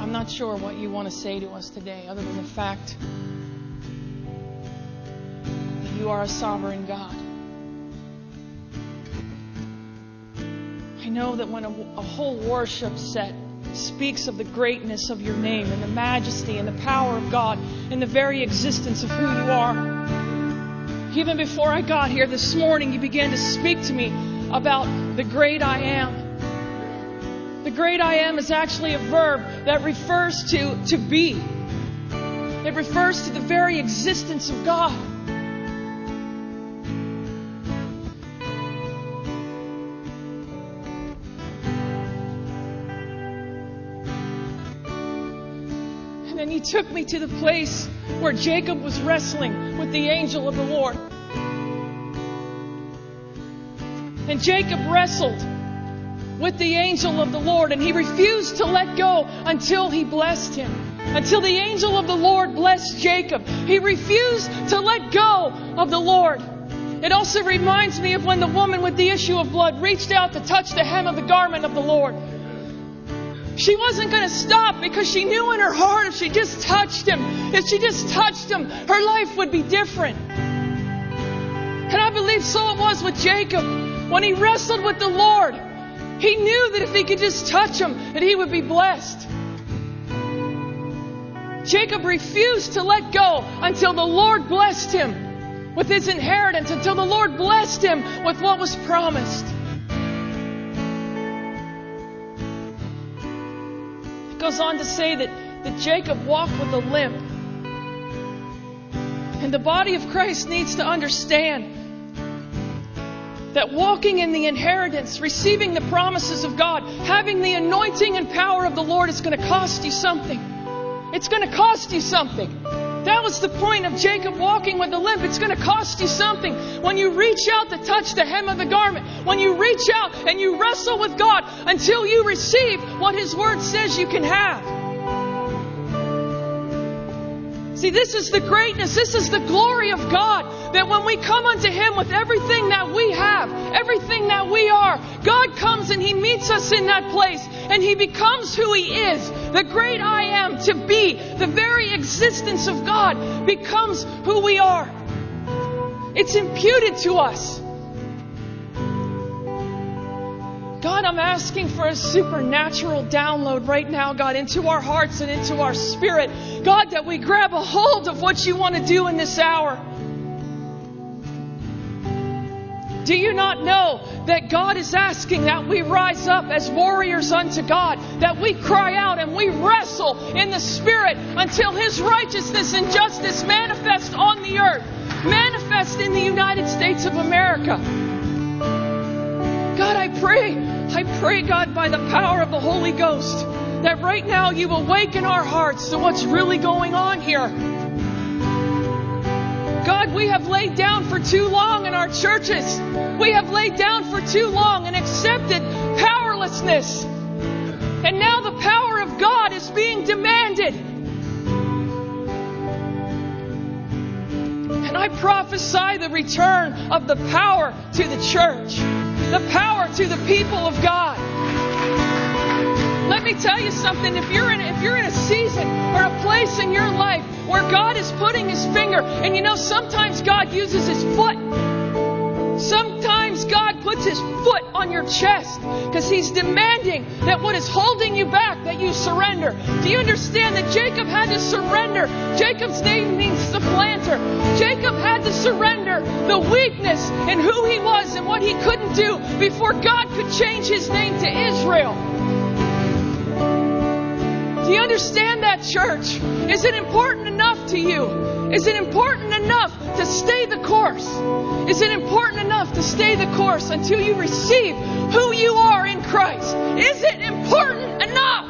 I'm not sure what you want to say to us today other than the fact that you are a sovereign God. I know that when a whole worship set speaks of the greatness of your name and the majesty and the power of God and the very existence of who you are, even before I got here this morning, you began to speak to me about the great I am. The great I am is actually a verb that refers to be. It refers to the very existence of God. And then He took me to the place where Jacob was wrestling with the angel of the Lord. And Jacob wrestled with the angel of the Lord, and he refused to let go until he blessed him. Until the angel of the Lord blessed Jacob, he refused to let go of the Lord. It also reminds me of when the woman with the issue of blood reached out to touch the hem of the garment of the Lord. She wasn't going to stop because she knew in her heart if she just touched him, her life would be different. And I believe so it was with Jacob. When he wrestled with the Lord, he knew that if he could just touch him, that he would be blessed. Jacob refused to let go until the Lord blessed him with his inheritance, until the Lord blessed him with what was promised. It goes on to say that Jacob walked with a limp. And the body of Christ needs to understand that walking in the inheritance, receiving the promises of God, having the anointing and power of the Lord is going to cost you something. It's going to cost you something. That was the point of Jacob walking with a limp. It's going to cost you something. When you reach out to touch the hem of the garment, when you reach out and you wrestle with God until you receive what His Word says you can have. See, this is the greatness, this is the glory of God, that when we come unto Him with everything that we have, everything that we are, God comes and He meets us in that place, and He becomes who He is. The great I am, to be, the very existence of God becomes who we are. It's imputed to us. God, I'm asking for a supernatural download right now, God, into our hearts and into our spirit. God, that we grab a hold of what You want to do in this hour. Do you not know that God is asking that we rise up as warriors unto God, that we cry out and we wrestle in the Spirit until His righteousness and justice manifest on the earth, manifest in the United States of America? God, I pray, God, by the power of the Holy Ghost, that right now You awaken our hearts to what's really going on here. God, we have laid down for too long in our churches. We have laid down for too long and accepted powerlessness. And now the power of God is being demanded. And I prophesy the return of the power to the church, the power to the people of God. Let me tell you something. If you're in a season or a place in your life where God is putting His finger, and you know, sometimes God uses His foot. Sometimes God puts His foot on your chest because He's demanding that what is holding you back, that you surrender. Do you understand that Jacob had to surrender? Jacob's name means supplanter. Jacob had to surrender the weakness in who he was and what he couldn't do before God could change his name to Israel. Do you understand that, church? Is it important enough to you? Is it important enough to stay the course? Is it important enough to stay the course until you receive who you are in Christ? Is it important enough?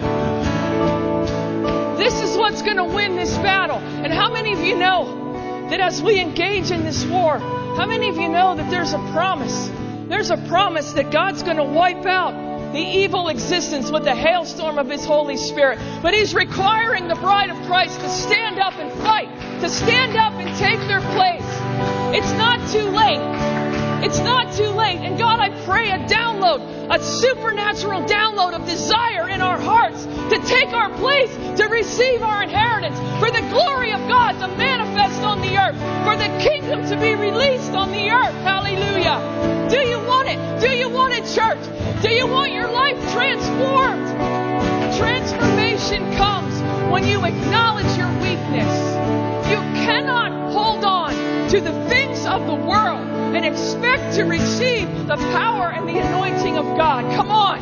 This is what's going to win this battle. And how many of you know that as we engage in this war, how many of you know that there's a promise? There's a promise that God's going to wipe out the evil existence with the hailstorm of His Holy Spirit. But He's requiring the bride of Christ to stand up and fight, to stand up and take their place. It's not too late. It's not too late. And God, I pray a download, a supernatural download of desire in our hearts to take our place, to receive our inheritance, for the glory of God to manifest on the earth, for the kingdom to be released on the earth. Hallelujah. Do you want it? Do you want it, church? Do you want your life transformed? Transformation comes when you acknowledge your weakness. You cannot hold on to the things of the world and expect to receive the power and the anointing of God. Come on.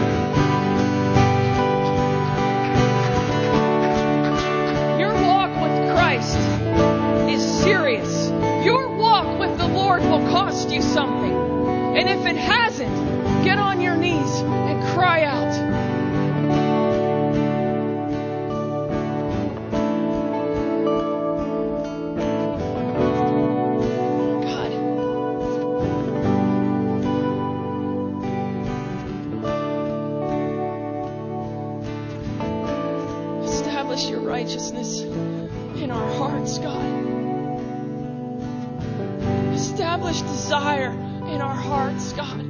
Your walk with Christ is serious. Your walk with the Lord will cost you something. And if it hasn't, get on your knees and cry out. Your righteousness in our hearts, God. Establish desire in our hearts, God.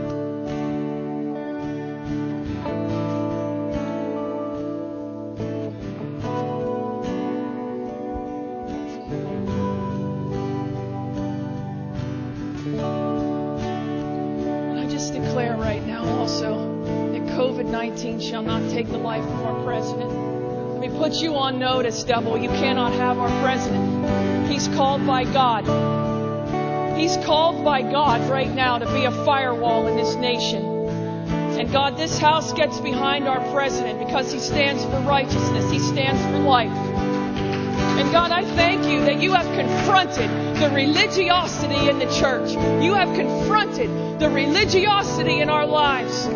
And I just declare right now also that COVID-19 shall not take the life of our president. Let me put you on notice, devil. You cannot have our president. He's called by God. He's called by God right now to be a firewall in this nation. And God, this house gets behind our president because he stands for righteousness. He stands for life. And God, I thank you that you have confronted the religiosity in the church. You have confronted the religiosity in our lives.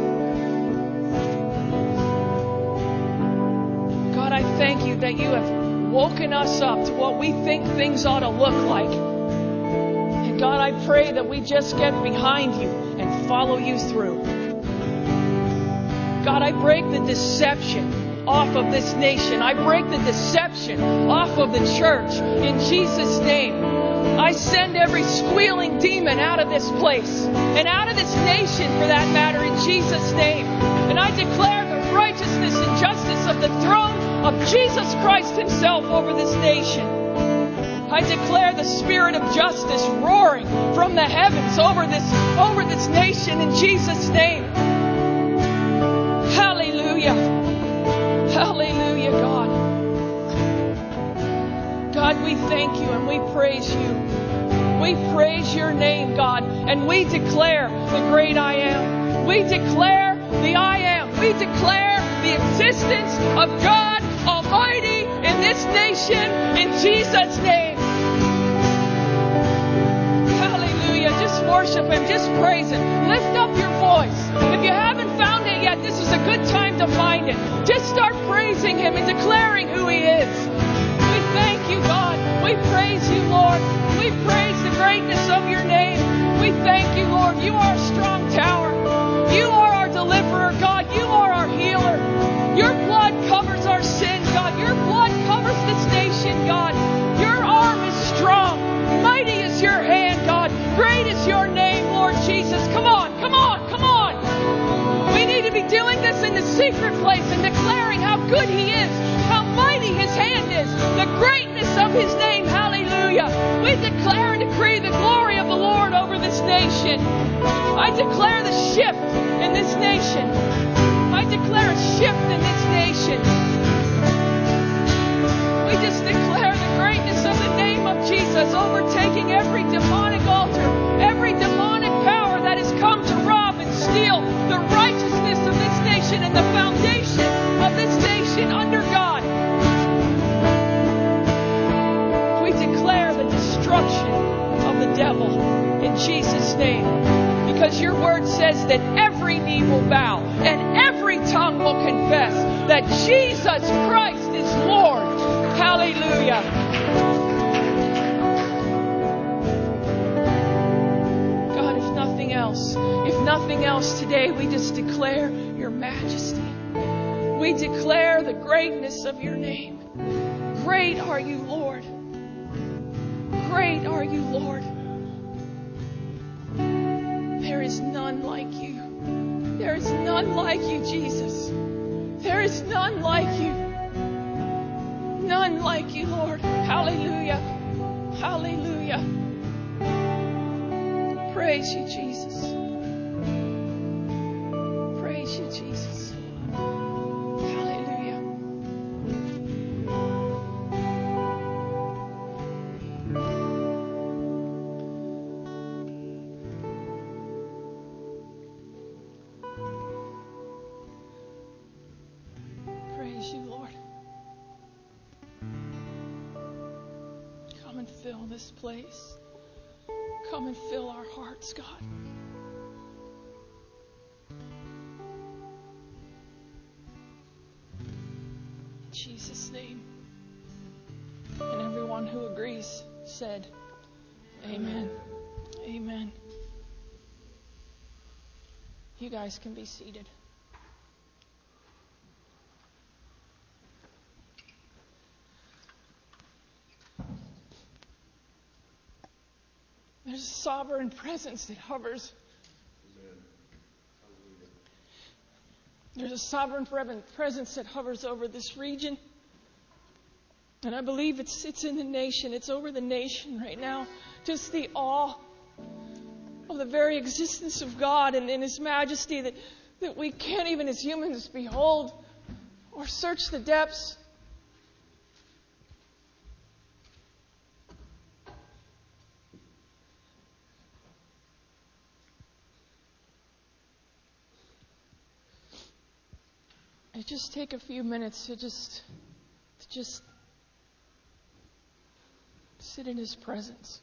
I thank you that you have woken us up to what we think things ought to look like. And God, I pray that we just get behind you and follow you through. God, I break the deception off of this nation. I break the deception off of the church in Jesus' name. I send every squealing demon out of this place and out of this nation for that matter in Jesus' name. And I declare the righteousness and justice of the throne of Jesus Christ himself over this nation. I declare the spirit of justice roaring from the heavens over this nation in Jesus' name. Hallelujah. Hallelujah, God. God, we thank you and we praise you. We praise your name, God, and we declare the great I am. We declare the I am. We declare the existence of God Almighty in this nation in Jesus' name. Hallelujah. Just worship Him. Just praise Him. Lift up your voice. If you haven't found it yet, this is a good time to find it. Just start praising Him and declaring who He is. We thank you, God. We praise you, Lord. We praise the greatness of your name. We thank you, Lord. You are a strong tower. You are our deliverer, God. You are our healer. Your blood covers our sin, God. Your blood covers this nation, God. Your arm is strong. Mighty is your hand, God. Great is your name, Lord Jesus. Come on, come on, come on. We need to be doing this in the secret place and declaring how good He is, how mighty His hand is, the greatness of His name. Hallelujah. We declare and decree the glory of the Lord over this nation. I declare the shift in this nation. I declare a shift in this nation. We just declare the greatness of the name of Jesus overtaking every demonic altar, every demonic power that has come to rob and steal the righteousness of this nation and the foundation of this nation under God. We declare the destruction of the devil in Jesus' name. Because your word says that every knee will bow and every tongue will confess that Jesus Christ is Lord. Hallelujah. God, if nothing else today, we just declare your majesty. We declare the greatness of your name. Great are you, Lord. Great are you, Lord. There is none like you. There is none like you, Jesus. There is none like you. None like you, Lord. Hallelujah. Hallelujah. Praise you, Jesus. Praise you, Jesus. Hallelujah. Praise you, Lord. Come and fill this place. Come and fill our hearts, God. In Jesus' name. And everyone who agrees said, Amen. Amen. You guys can be seated. There's a sovereign presence that hovers. There's a sovereign presence that hovers over this region. And I believe it's in the nation. It's over the nation right now. Just the awe of the very existence of God and in His majesty that we can't even as humans behold or search the depths. I just take a few minutes to just sit in His presence.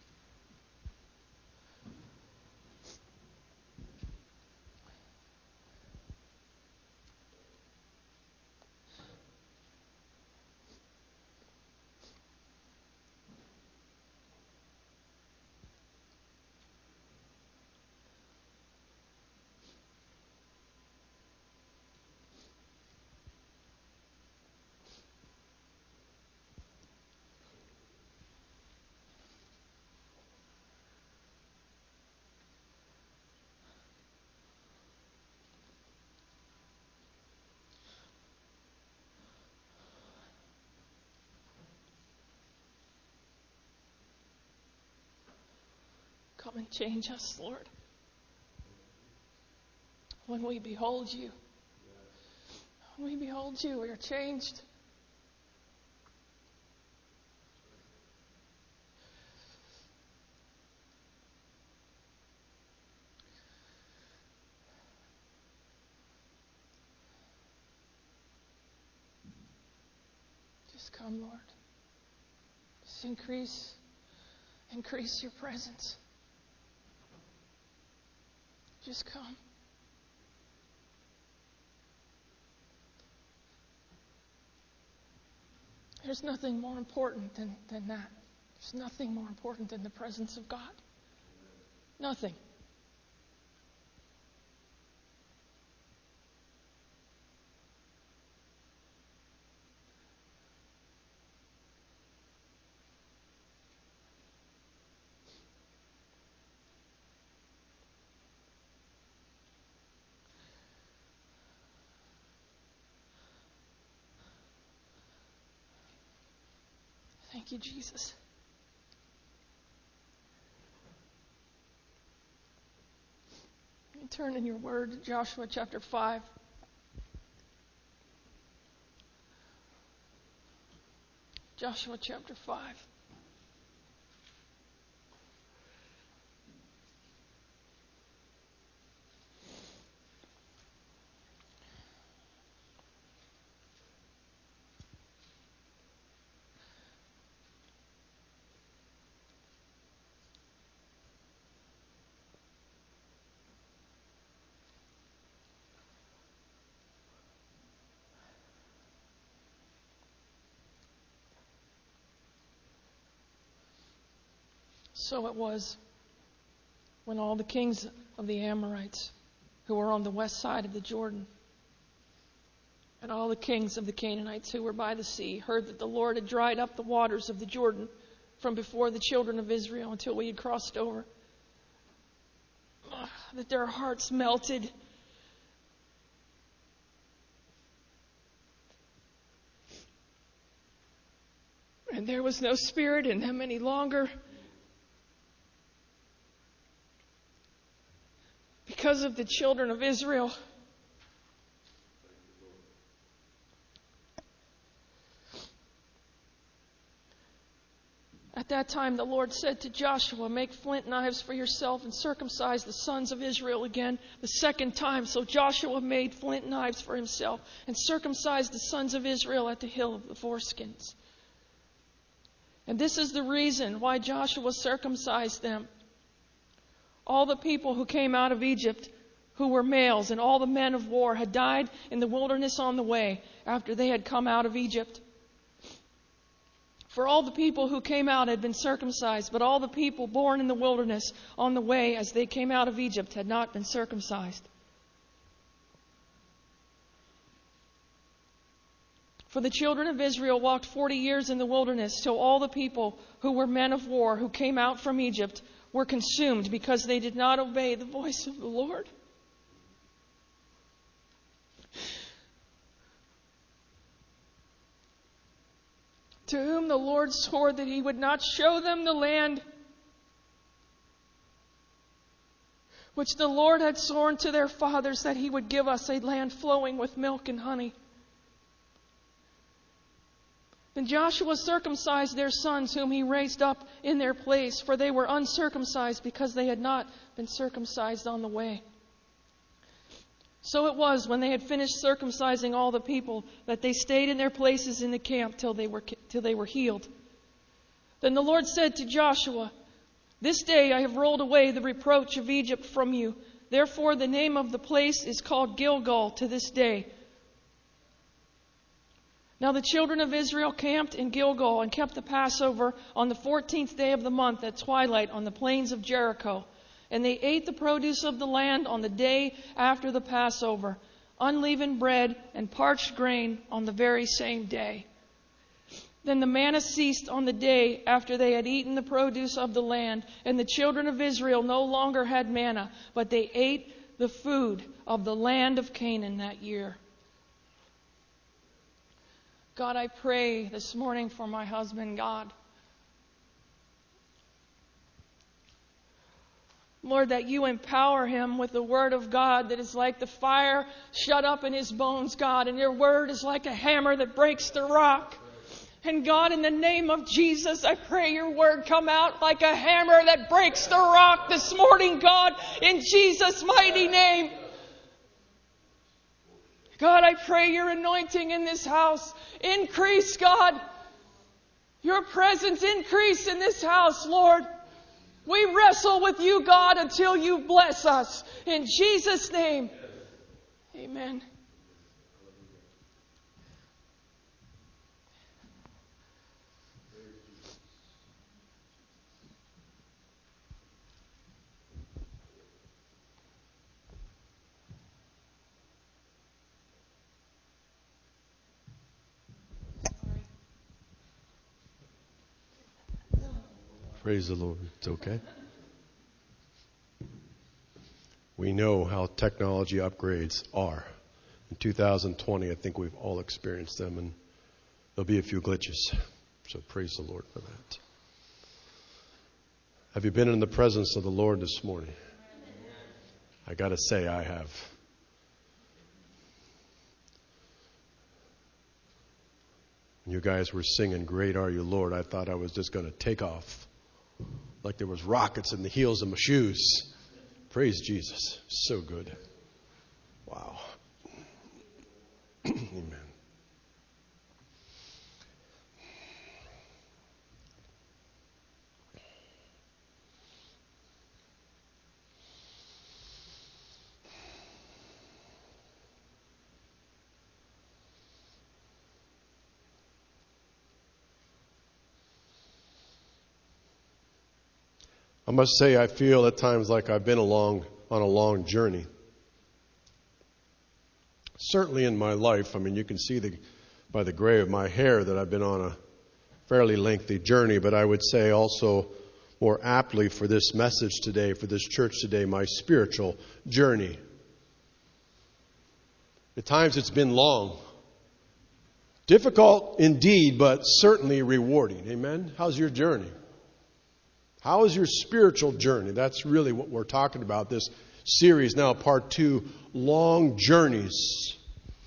Come and change us, Lord. When we behold you, we are changed. Just come, Lord. Just increase your presence. Just come. There's nothing more important than that. There's nothing more important than the presence of God. Nothing. Thank you, Jesus. You turn in your word to Joshua chapter 5. Joshua chapter 5. So it was when all the kings of the Amorites who were on the west side of the Jordan and all the kings of the Canaanites who were by the sea heard that the Lord had dried up the waters of the Jordan from before the children of Israel until we had crossed over, that their hearts melted was no spirit in them any longer. Because of the children of Israel. At that time, the Lord said to Joshua, make flint knives for yourself and circumcise the sons of Israel again the second time. So Joshua made flint knives for himself and circumcised the sons of Israel at the hill of the foreskins. And this is the reason why Joshua circumcised them. All the people who came out of Egypt, who were males, and all the men of war had died in the wilderness on the way after they had come out of Egypt. For all the people who came out had been circumcised, but all the people born in the wilderness on the way as they came out of Egypt had not been circumcised. For the children of Israel walked 40 years in the wilderness till all the people who were men of war who came out from Egypt were consumed because they did not obey the voice of the Lord. To whom the Lord swore that He would not show them the land which the Lord had sworn to their fathers that He would give us, a land flowing with milk and honey. Then Joshua circumcised their sons, whom he raised up in their place, for they were uncircumcised because they had not been circumcised on the way. So it was, when they had finished circumcising all the people, that they stayed in their places in the camp till they were healed. Then the Lord said to Joshua, this day I have rolled away the reproach of Egypt from you. Therefore the name of the place is called Gilgal to this day. Now the children of Israel camped in Gilgal and kept the Passover on the 14th day of the month at twilight on the plains of Jericho. And they ate the produce of the land on the day after the Passover, unleavened bread and parched grain on the very same day. Then the manna ceased on the day after they had eaten the produce of the land, and the children of Israel no longer had manna, but they ate the food of the land of Canaan that year. God, I pray this morning for my husband, God. Lord, that you empower him with the word of God that is like the fire shut up in his bones, God. And your word is like a hammer that breaks the rock. And God, in the name of Jesus, I pray your word come out like a hammer that breaks the rock this morning, God, in Jesus' mighty name. God, I pray your anointing in this house. Increase, God. Your presence increase in this house, Lord. We wrestle with you, God, until you bless us. In Jesus' name. Amen. Praise the Lord. It's okay. We know how technology upgrades are. In 2020, I think we've all experienced them, and there'll be a few glitches. So praise the Lord for that. Have you been in the presence of the Lord this morning? I got to say, I have. You guys were singing, Great Are You, Lord. I thought I was just going to take off like there was rockets in the heels of my shoes. Praise Jesus. So good. Wow. Amen. I must say, I feel at times like I've been on a long journey. Certainly in my life, I mean, you can see by the gray of my hair that I've been on a fairly lengthy journey, but I would say also more aptly for this message today, for this church today, my spiritual journey. At times it's been long. Difficult indeed, but certainly rewarding. Amen? How's your journey? How is your spiritual journey? That's really what we're talking about. This series now, part 2, long journeys.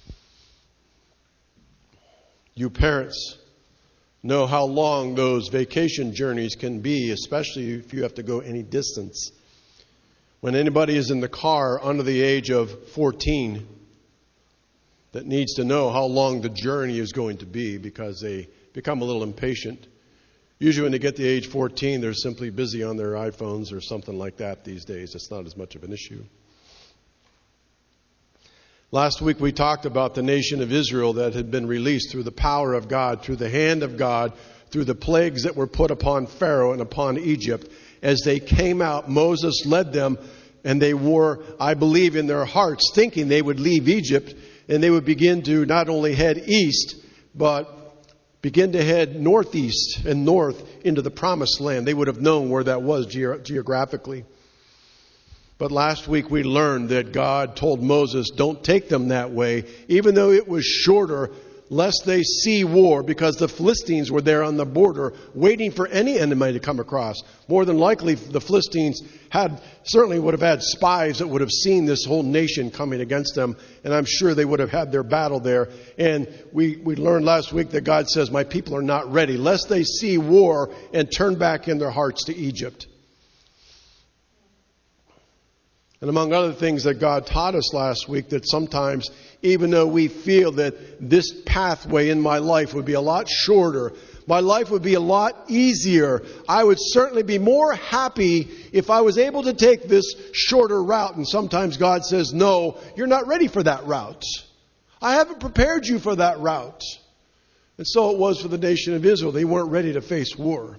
You parents know how long those vacation journeys can be, especially if you have to go any distance. When anybody is in the car under the age of 14 that needs to know how long the journey is going to be because they become a little impatient. Usually when they get to age 14, they're simply busy on their iPhones or something like that these days. It's not as much of an issue. Last week we talked about the nation of Israel that had been released through the power of God, through the hand of God, through the plagues that were put upon Pharaoh and upon Egypt. As they came out, Moses led them, and they were, I believe, in their hearts thinking they would leave Egypt, and they would begin to not only head east, but begin to head northeast and north into the promised land. They would have known where that was geographically. But last week we learned that God told Moses, don't take them that way, even though it was shorter, lest they see war, because the Philistines were there on the border waiting for any enemy to come across. More than likely, the Philistines certainly would have had spies that would have seen this whole nation coming against them, and I'm sure they would have had their battle there. And we learned last week that God says, my people are not ready, lest they see war and turn back in their hearts to Egypt. And among other things that God taught us last week, that sometimes, even though we feel that this pathway in my life would be a lot shorter, my life would be a lot easier, I would certainly be more happy if I was able to take this shorter route. And sometimes God says, no, you're not ready for that route. I haven't prepared you for that route. And so it was for the nation of Israel. They weren't ready to face war.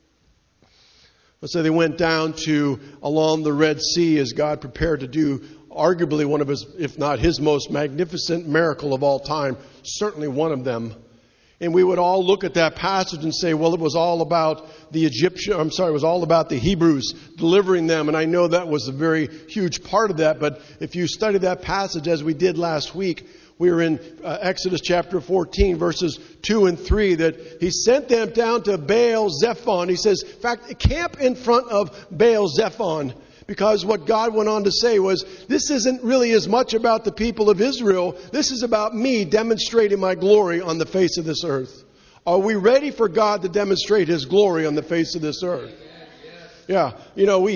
So they went down to along the Red Sea as God prepared to do arguably one of his, if not his most magnificent miracle of all time, certainly one of them. And we would all look at that passage and say, well, it was all about it was all about the Hebrews delivering them. And I know that was a very huge part of that. But if you study that passage as we did last week, we were in Exodus chapter 14, verses 2 and 3, that he sent them down to Baal Zephon. He says, in fact, camp in front of Baal Zephon. Because what God went on to say was, this isn't really as much about the people of Israel. This is about me demonstrating my glory on the face of this earth. Are we ready for God to demonstrate his glory on the face of this earth? Yeah. You know,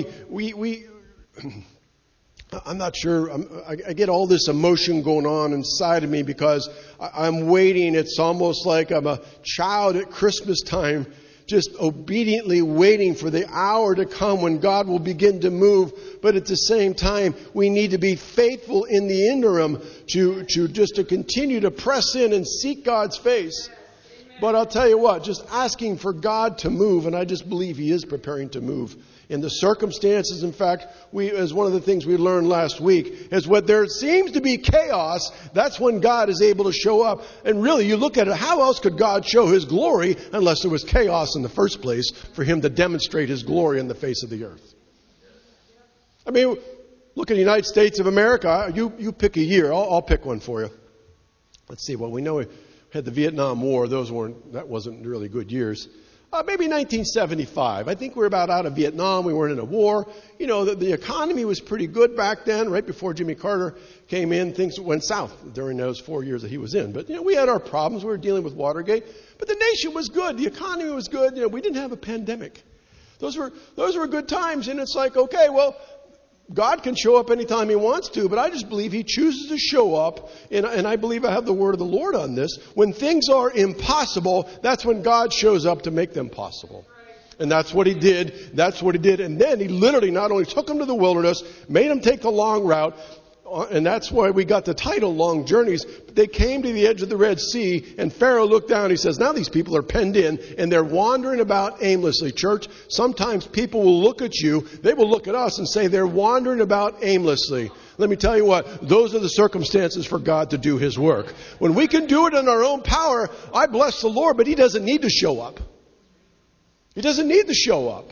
I'm not sure. I get all this emotion going on inside of me because I'm waiting. It's almost like I'm a child at Christmas time, just obediently waiting for the hour to come when God will begin to move. But at the same time, we need to be faithful in the interim to continue to press in and seek God's face. But I'll tell you what, just asking for God to move, and I just believe he is preparing to move. In the circumstances, in fact, as one of the things we learned last week, is when there seems to be chaos, that's when God is able to show up. And really, you look at it, how else could God show his glory unless there was chaos in the first place for him to demonstrate his glory on the face of the earth? I mean, look at the United States of America. You pick a year. I'll pick one for you. Let's see. Well, we know we had the Vietnam War. That wasn't really good years. Maybe 1975. I think we were about out of Vietnam. We weren't in a war. You know, the economy was pretty good back then. Right before Jimmy Carter came in, things went south during those 4 years that he was in. But, you know, we had our problems. We were dealing with Watergate. But the nation was good. The economy was good. You know, we didn't have a pandemic. Those were good times. And it's like, okay, well, God can show up anytime he wants to, but I just believe he chooses to show up, and I believe I have the word of the Lord on this. When things are impossible, that's when God shows up to make them possible. And that's what he did. And then he literally not only took them to the wilderness, made them take the long route, and that's why we got the title, Long Journeys. They came to the edge of the Red Sea, and Pharaoh looked down. He says, now these people are penned in, and they're wandering about aimlessly. Church, sometimes people will look at you, they will look at us and say they're wandering about aimlessly. Let me tell you what, those are the circumstances for God to do his work. When we can do it in our own power, I bless the Lord, but he doesn't need to show up. He doesn't need to show up.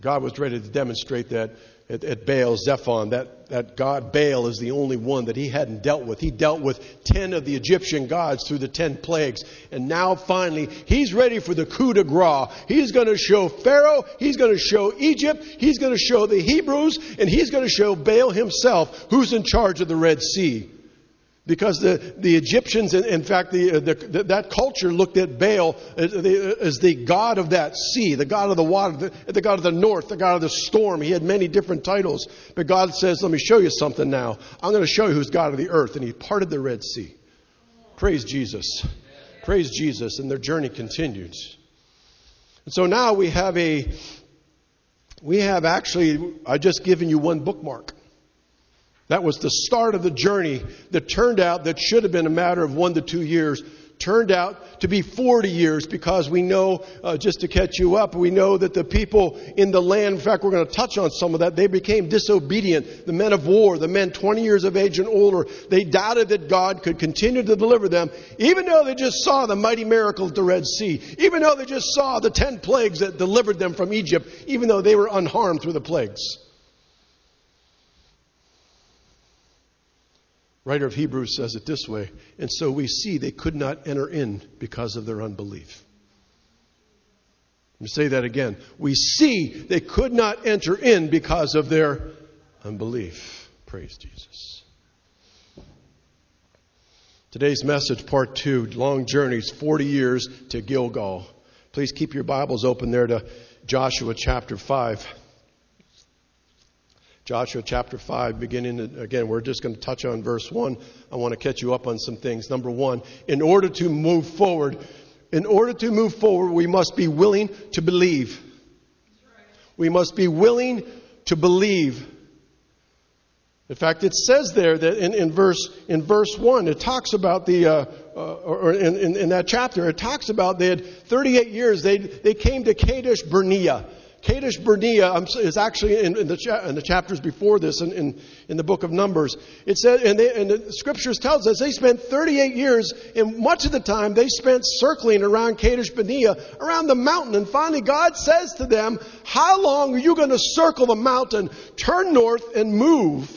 God was ready to demonstrate that at Baal Zephon, that God Baal is the only one that he hadn't dealt with. He dealt with 10 of the Egyptian gods through the 10 plagues. And now finally, he's ready for the coup de grace. He's going to show Pharaoh, he's going to show Egypt, he's going to show the Hebrews, and he's going to show Baal himself who's in charge of the Red Sea. Because the Egyptians, in fact, that culture looked at Baal as the god of that sea, the god of the water, the god of the north, the god of the storm. He had many different titles. But God says, let me show you something now. I'm going to show you who's God of the earth. And he parted the Red Sea. Praise Jesus. Praise Jesus. And their journey continued. And so now we have actually, I've just given you one bookmark. That was the start of the journey that turned out, that should have been a matter of 1 to 2 years, turned out to be 40 years, because we know, just to catch you up, we know that the people in the land, in fact, we're going to touch on some of that, they became disobedient. The men of war, the men 20 years of age and older, they doubted that God could continue to deliver them, even though they just saw the mighty miracle at the Red Sea, even though they just saw the 10 plagues that delivered them from Egypt, even though they were unharmed through the plagues. Writer of Hebrews says it this way, and so we see they could not enter in because of their unbelief. Let me say that again. We see they could not enter in because of their unbelief. Praise Jesus. Today's message, part 2, long journeys, 40 years to Gilgal. Please keep your Bibles open there to Joshua chapter 5. Joshua chapter 5, beginning, again, we're just going to touch on verse 1. I want to catch you up on some things. Number 1, in order to move forward, we must be willing to believe. We must be willing to believe. In fact, it says there that in verse 1, it talks about in that chapter, it talks about they had 38 years. They came to Kadesh Barnea. Kadesh Barnea is actually in the chapters before this in the book of Numbers. It said, and the scriptures tells us they spent 38 years, and much of the time they spent circling around Kadesh Barnea, around the mountain. And finally God says to them, how long are you going to circle the mountain? Turn north and move.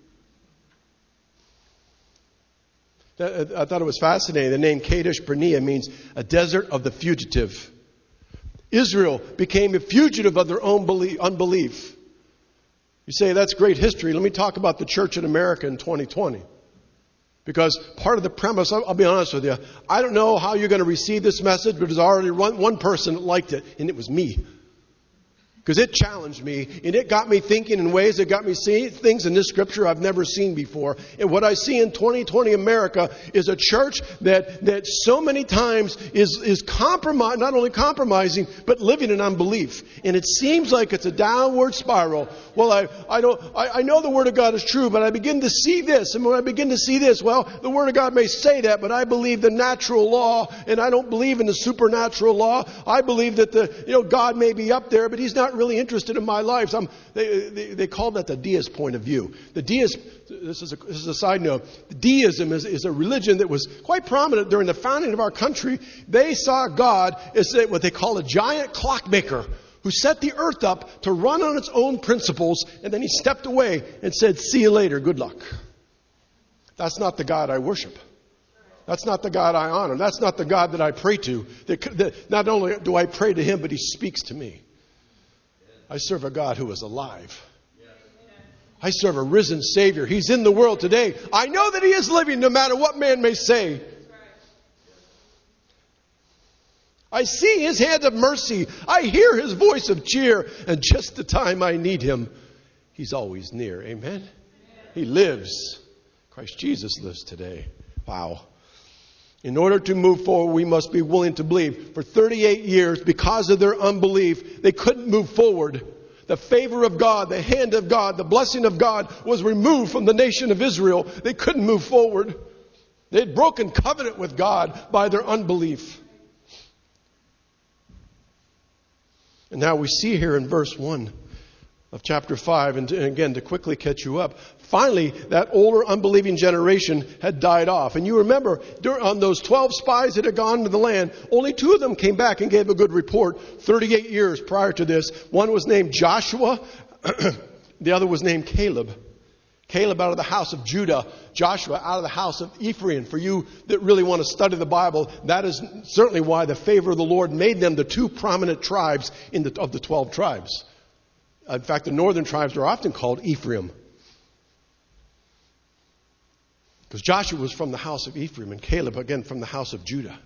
I thought it was fascinating. The name Kadesh Barnea means a desert of the fugitive. Israel became a fugitive of their own unbelief. You say, that's great history. Let me talk about the church in America in 2020. Because part of the premise, I'll be honest with you, I don't know how you're going to receive this message, but there's already one person that liked it, and it was me. Because it challenged me, and it got me thinking in ways that got me seeing things in this scripture I've never seen before. And what I see in 2020 America is a church that so many times is not only compromising, but living in unbelief. And it seems like it's a downward spiral. Well, I know the Word of God is true, but I begin to see this. And when I begin to see this, well, the Word of God may say that, but I believe the natural law, and I don't believe in the supernatural law. I believe that God may be up there, but He's not really interested in my life. They call that the deist point of view. The deist, this is a side note, deism is a religion that was quite prominent during the founding of our country. They saw God as what they call a giant clockmaker who set the earth up to run on its own principles, and then He stepped away and said, see you later, good luck. That's not the God I worship. That's not the God I honor. That's not the God that I pray to. Not only do I pray to Him, but He speaks to me. I serve a God who is alive. I serve a risen Savior. He's in the world today. I know that He is living no matter what man may say. I see His hand of mercy. I hear His voice of cheer. And just the time I need Him, He's always near. Amen? He lives. Christ Jesus lives today. Wow. In order to move forward, we must be willing to believe. For 38 years, because of their unbelief, they couldn't move forward. The favor of God, the hand of God, the blessing of God was removed from the nation of Israel. They couldn't move forward. They had broken covenant with God by their unbelief. And now we see here in verse 1, of chapter 5, and again, to quickly catch you up, finally, that older unbelieving generation had died off. And you remember, on those 12 spies that had gone to the land, only 2 of them came back and gave a good report 38 years prior to this. One was named Joshua. The other was named Caleb. Caleb out of the house of Judah, Joshua out of the house of Ephraim. For you that really want to study the Bible, that is certainly why the favor of the Lord made them the 2 prominent tribes of the 12 tribes. In fact, the northern tribes are often called Ephraim. Because Joshua was from the house of Ephraim and Caleb, again, from the house of Judah.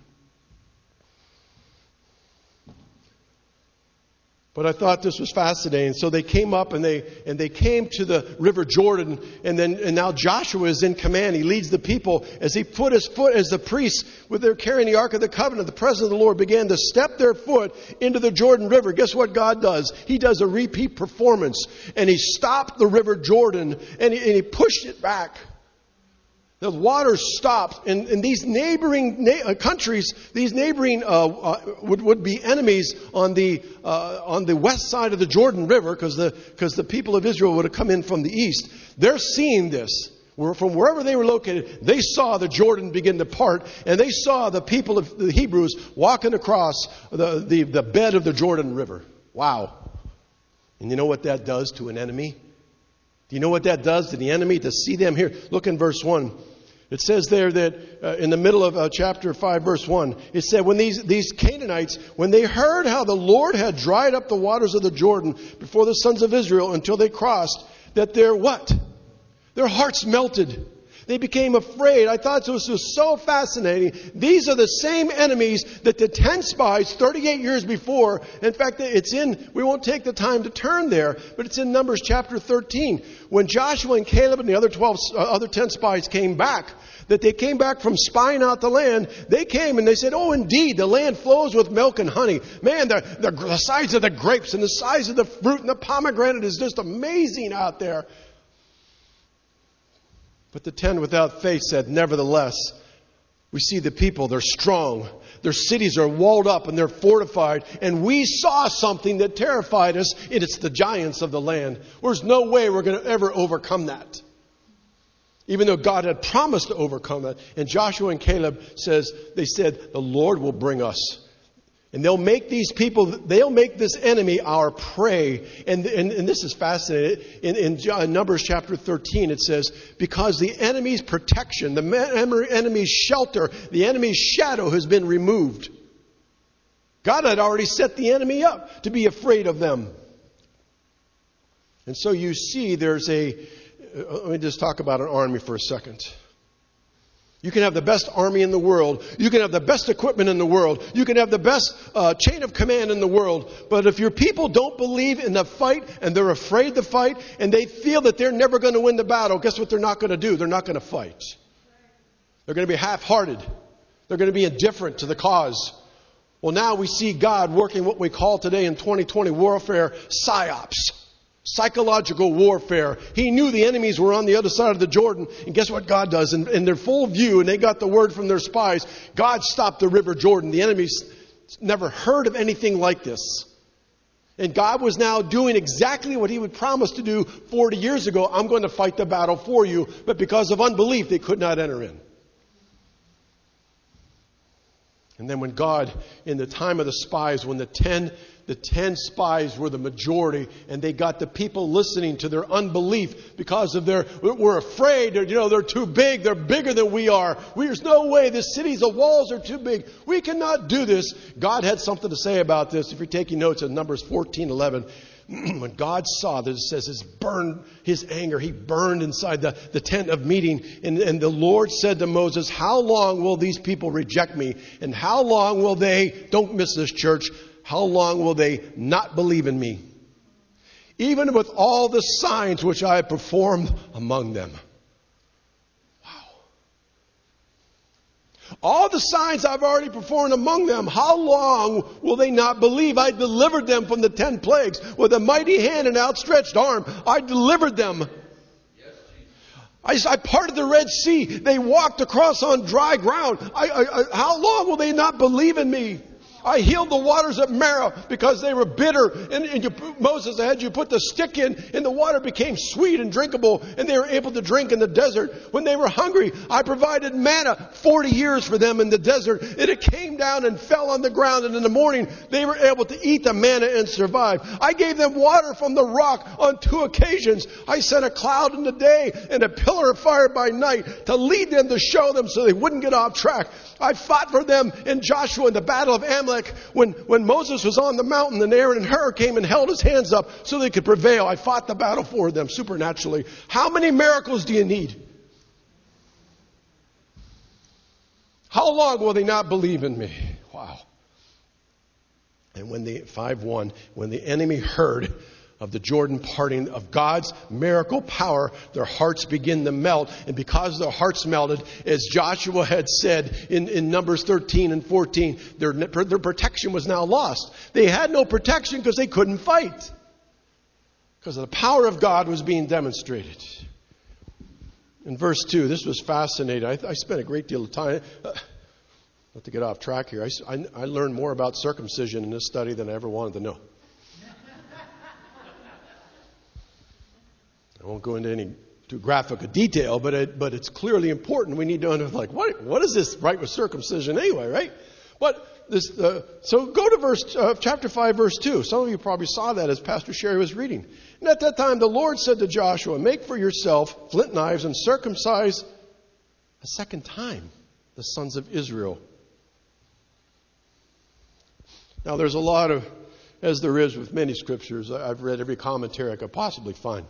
But I thought this was fascinating. So they came up and they came to the river Jordan, and now Joshua is in command. He leads the people as he put his foot, as the priests with their carrying the Ark of the Covenant, the presence of the Lord, began to step their foot into the Jordan River. Guess what God does? He does a repeat performance, and he stopped the river Jordan and he pushed it back. The water stopped, and these neighboring countries, these neighboring would be enemies on the west side of the Jordan River, because the people of Israel would have come in from the east. They're seeing this. From wherever they were located, they saw the Jordan begin to part, and they saw the people of the Hebrews walking across the bed of the Jordan River. Wow. And you know what that does to an enemy? Do you know what that does to the enemy to see them here? Look in verse 1. It says there that in the middle of chapter 5, verse 1, it said, when these Canaanites, when they heard how the Lord had dried up the waters of the Jordan before the sons of Israel until they crossed, that their what? Their hearts melted. They became afraid. I thought this was so fascinating. These are the same enemies that the 10 spies 38 years before. In fact, we won't take the time to turn there, but it's in Numbers chapter 13. When Joshua and Caleb and the other 10 spies came back, that they came back from spying out the land, they came and they said, oh, indeed, the land flows with milk and honey. Man, the size of the grapes and the size of the fruit and the pomegranate is just amazing out there. But the 10 without faith said, nevertheless, we see the people, they're strong. Their cities are walled up and they're fortified. And we saw something that terrified us, and it's the giants of the land. There's no way we're going to ever overcome that. Even though God had promised to overcome it. And Joshua and Caleb said, the Lord will bring us. And they'll make this enemy our prey. And this is fascinating. In Numbers chapter 13, it says, because the enemy's protection, the enemy's shelter, the enemy's shadow has been removed. God had already set the enemy up to be afraid of them. And so you see let me just talk about an army for a second. You can have the best army in the world. You can have the best equipment in the world. You can have the best chain of command in the world. But if your people don't believe in the fight and they're afraid to fight and they feel that they're never going to win the battle, guess what they're not going to do? They're not going to fight. They're going to be half-hearted. They're going to be indifferent to the cause. Well, now we see God working what we call today in 2020 warfare, psyops. Psychological warfare. He knew the enemies were on the other side of the Jordan. And guess what God does? In their full view, and they got the word from their spies, God stopped the river Jordan. The enemies never heard of anything like this. And God was now doing exactly what He would promise to do 40 years ago. I'm going to fight the battle for you. But because of unbelief, they could not enter in. And then when God, in the time of the spies, when the 10 spies were the majority, and they got the people listening to their unbelief because of we're afraid, they're too big, they're bigger than we are. There's no way, the cities, the walls are too big. We cannot do this. God had something to say about this. If you're taking notes in Numbers 14:11, when God saw that, it says his anger, He burned inside the tent of meeting. And the Lord said to Moses, how long will these people reject me? And how long will they, don't miss this, church, how long will they not believe in me? Even with all the signs which I have performed among them. Wow. All the signs I've already performed among them, how long will they not believe? I delivered them from the 10 plagues with a mighty hand and outstretched arm. I delivered them. I parted the Red Sea. They walked across on dry ground. How long will they not believe in me? I healed the waters at Marah because they were bitter. And Moses, I had you put the stick in, and the water became sweet and drinkable, and they were able to drink in the desert. When they were hungry, I provided manna 40 years for them in the desert. And it came down and fell on the ground, and in the morning they were able to eat the manna and survive. I gave them water from the rock on 2 occasions. I sent a cloud in the day and a pillar of fire by night to lead them, to show them so they wouldn't get off track. I fought for them in Joshua in the battle of Amalek when Moses was on the mountain and Aaron and Hur came and held his hands up so they could prevail. I fought the battle for them supernaturally. How many miracles do you need? How long will they not believe in me? Wow. And when the 5:1, when the enemy heard of the Jordan parting, of God's miracle power, their hearts begin to melt. And because their hearts melted, as Joshua had said in Numbers 13 and 14, their protection was now lost. They had no protection because they couldn't fight. Because the power of God was being demonstrated. In verse 2, this was fascinating. I spent a great deal of time, not to get off track here, I learned more about circumcision in this study than I ever wanted to know. I won't go into any too graphic a detail, but it's clearly important. We need to understand, what is this right with circumcision anyway, right? But this, so go to chapter 5, verse 2. Some of you probably saw that as Pastor Sherry was reading. And at that time, the Lord said to Joshua, make for yourself flint knives and circumcise a second time the sons of Israel. Now, there's a lot of, as there is with many scriptures, I've read every commentary I could possibly find.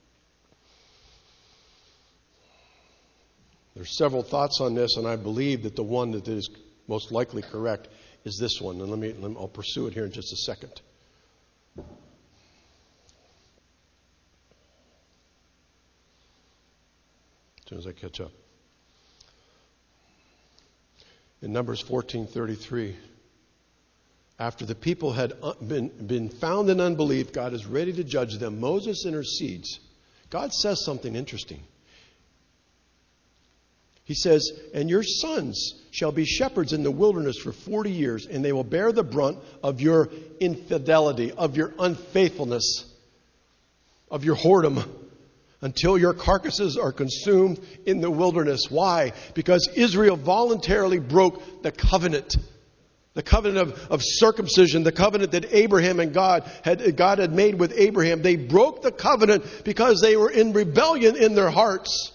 There's several thoughts on this, and I believe that the one that is most likely correct is this one. And I'll pursue it here in just a second. As soon as I catch up. In Numbers 14:33, after the people had been found in unbelief, God is ready to judge them. Moses intercedes. God says something interesting. He says, and your sons shall be shepherds in the wilderness for 40 years, and they will bear the brunt of your infidelity, of your unfaithfulness, of your whoredom, until your carcasses are consumed in the wilderness. Why? Because Israel voluntarily broke the covenant. The covenant of circumcision, the covenant that Abraham and God had made with Abraham. They broke the covenant because they were in rebellion in their hearts.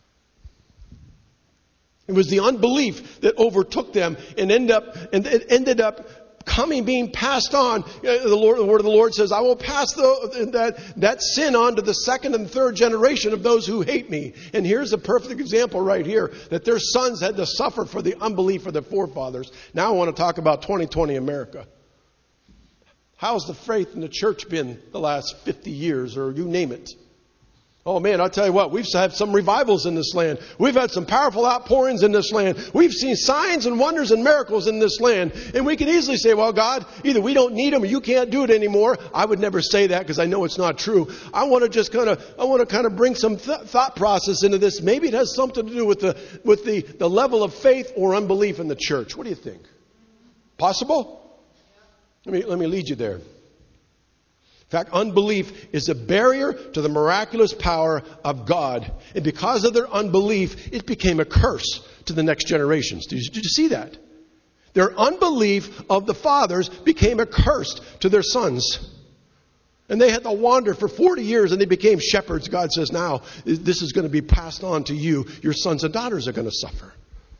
It was the unbelief that overtook them and ended up being passed on. The word of the Lord says, I will pass that sin on to the second and third generation of those who hate me. And here's a perfect example right here, that their sons had to suffer for the unbelief of their forefathers. Now I want to talk about 2020 America. How's the faith in the church been the last 50 years, or you name it? Oh man, I'll tell you what, we've had some revivals in this land. We've had some powerful outpourings in this land. We've seen signs and wonders and miracles in this land. And we can easily say, well, God, either we don't need them or you can't do it anymore. I would never say that because I know it's not true. I want to kind of bring some thought process into this. Maybe it has something to do with the level of faith or unbelief in the church. What do you think? Possible? Let me lead you there. In fact, unbelief is a barrier to the miraculous power of God. And because of their unbelief, it became a curse to the next generations. Did you see that? Their unbelief of the fathers became a curse to their sons. And they had to wander for 40 years and they became shepherds. God says, now this is going to be passed on to you. Your sons and daughters are going to suffer.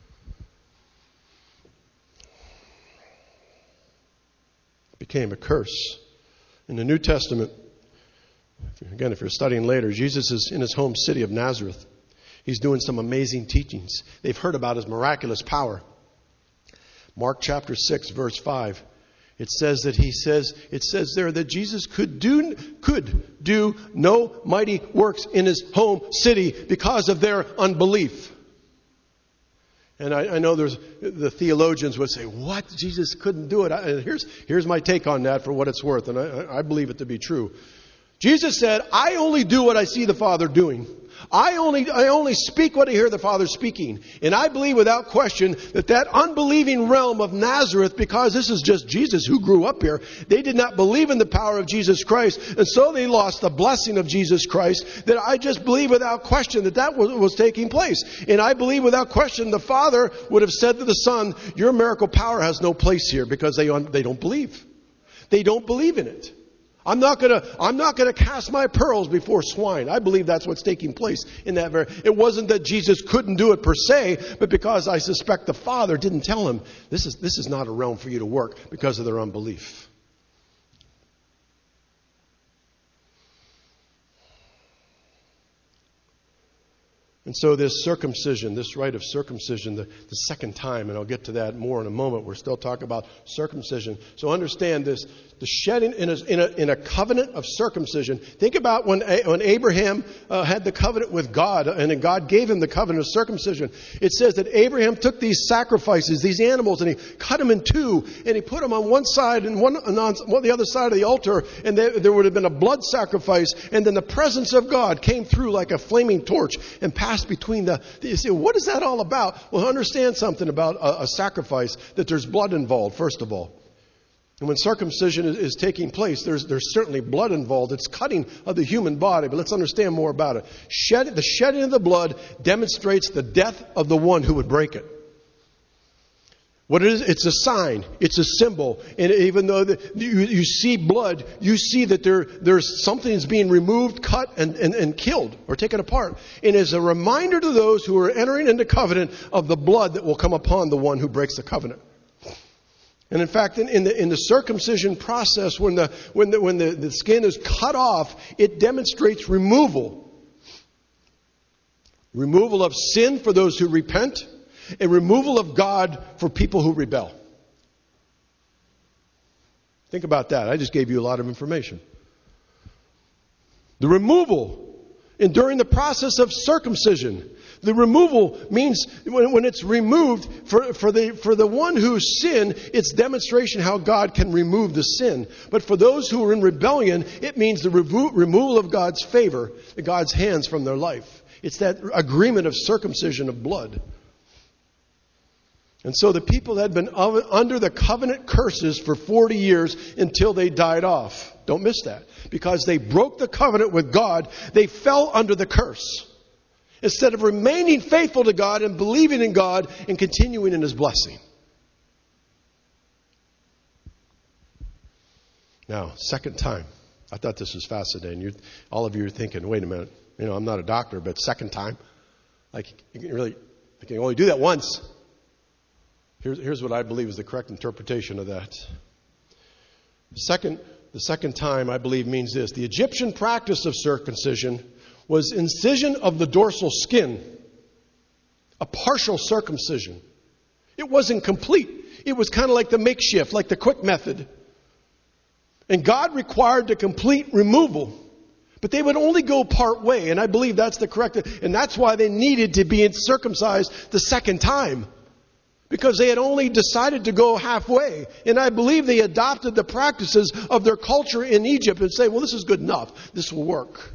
It became a curse. In the New Testament, again, if you're studying later, Jesus is in his home city of Nazareth. He's doing some amazing teachings. They've heard about his miraculous power. Mark chapter 6, verse 5. It says there that Jesus could do no mighty works in his home city because of their unbelief. And I know the theologians would say, what? Jesus couldn't do it. Here's my take on that for what it's worth. And I believe it to be true. Jesus said, I only do what I see the Father doing. I only speak what I hear the Father speaking. And I believe without question that unbelieving realm of Nazareth, because this is just Jesus who grew up here, they did not believe in the power of Jesus Christ. And so they lost the blessing of Jesus Christ. That I just believe without question that was taking place. And I believe without question the Father would have said to the Son, your miracle power has no place here, because they don't believe. They don't believe in it. I'm not gonna cast my pearls before swine. I believe that's what's taking place in that it wasn't that Jesus couldn't do it per se, but because I suspect the Father didn't tell him, this is not a realm for you to work, because of their unbelief. And so this circumcision, this rite of circumcision, the second time, and I'll get to that more in a moment. We're still talking about circumcision. So understand this, the shedding in a covenant of circumcision. Think about when Abraham had the covenant with God, and then God gave him the covenant of circumcision. It says that Abraham took these sacrifices, these animals, and he cut them in two, and he put them on one side and one on the other side of the altar, and there would have been a blood sacrifice, and then the presence of God came through like a flaming torch and passed between you say, what is that all about? Well, understand something about a sacrifice, that there's blood involved, first of all. And when circumcision is taking place, there's certainly blood involved. It's cutting of the human body, but let's understand more about it. The shedding of the blood demonstrates the death of the one who would break it. What it is, it's a sign, it's a symbol. And even though you see blood, you see that there's something that's being removed, cut, and killed, or taken apart. And is a reminder to those who are entering into covenant of the blood that will come upon the one who breaks the covenant. And in fact, in the circumcision process, when the skin is cut off, it demonstrates removal. Removal of sin for those who repent. A removal of God for people who rebel. Think about that. I just gave you a lot of information. The removal, and during the process of circumcision, the removal means when it's removed for the one who's sinned, it's demonstration how God can remove the sin. But for those who are in rebellion, it means the removal of God's favor, God's hands from their life. It's that agreement of circumcision of blood. And so the people had been under the covenant curses for 40 years until they died off. Don't miss that. Because they broke the covenant with God, they fell under the curse. Instead of remaining faithful to God and believing in God and continuing in His blessing. Now, second time. I thought this was fascinating. All of you are thinking, wait a minute. I'm not a doctor, but second time. I can only do that once. Here's what I believe is the correct interpretation of that. The second time, I believe, means this. The Egyptian practice of circumcision was incision of the dorsal skin. A partial circumcision. It wasn't complete. It was kind of like the makeshift, like the quick method. And God required the complete removal. But they would only go part way, and I believe that's the correct. And that's why they needed to be circumcised the second time. Because they had only decided to go halfway. And I believe they adopted the practices of their culture in Egypt and say, well, this is good enough. This will work.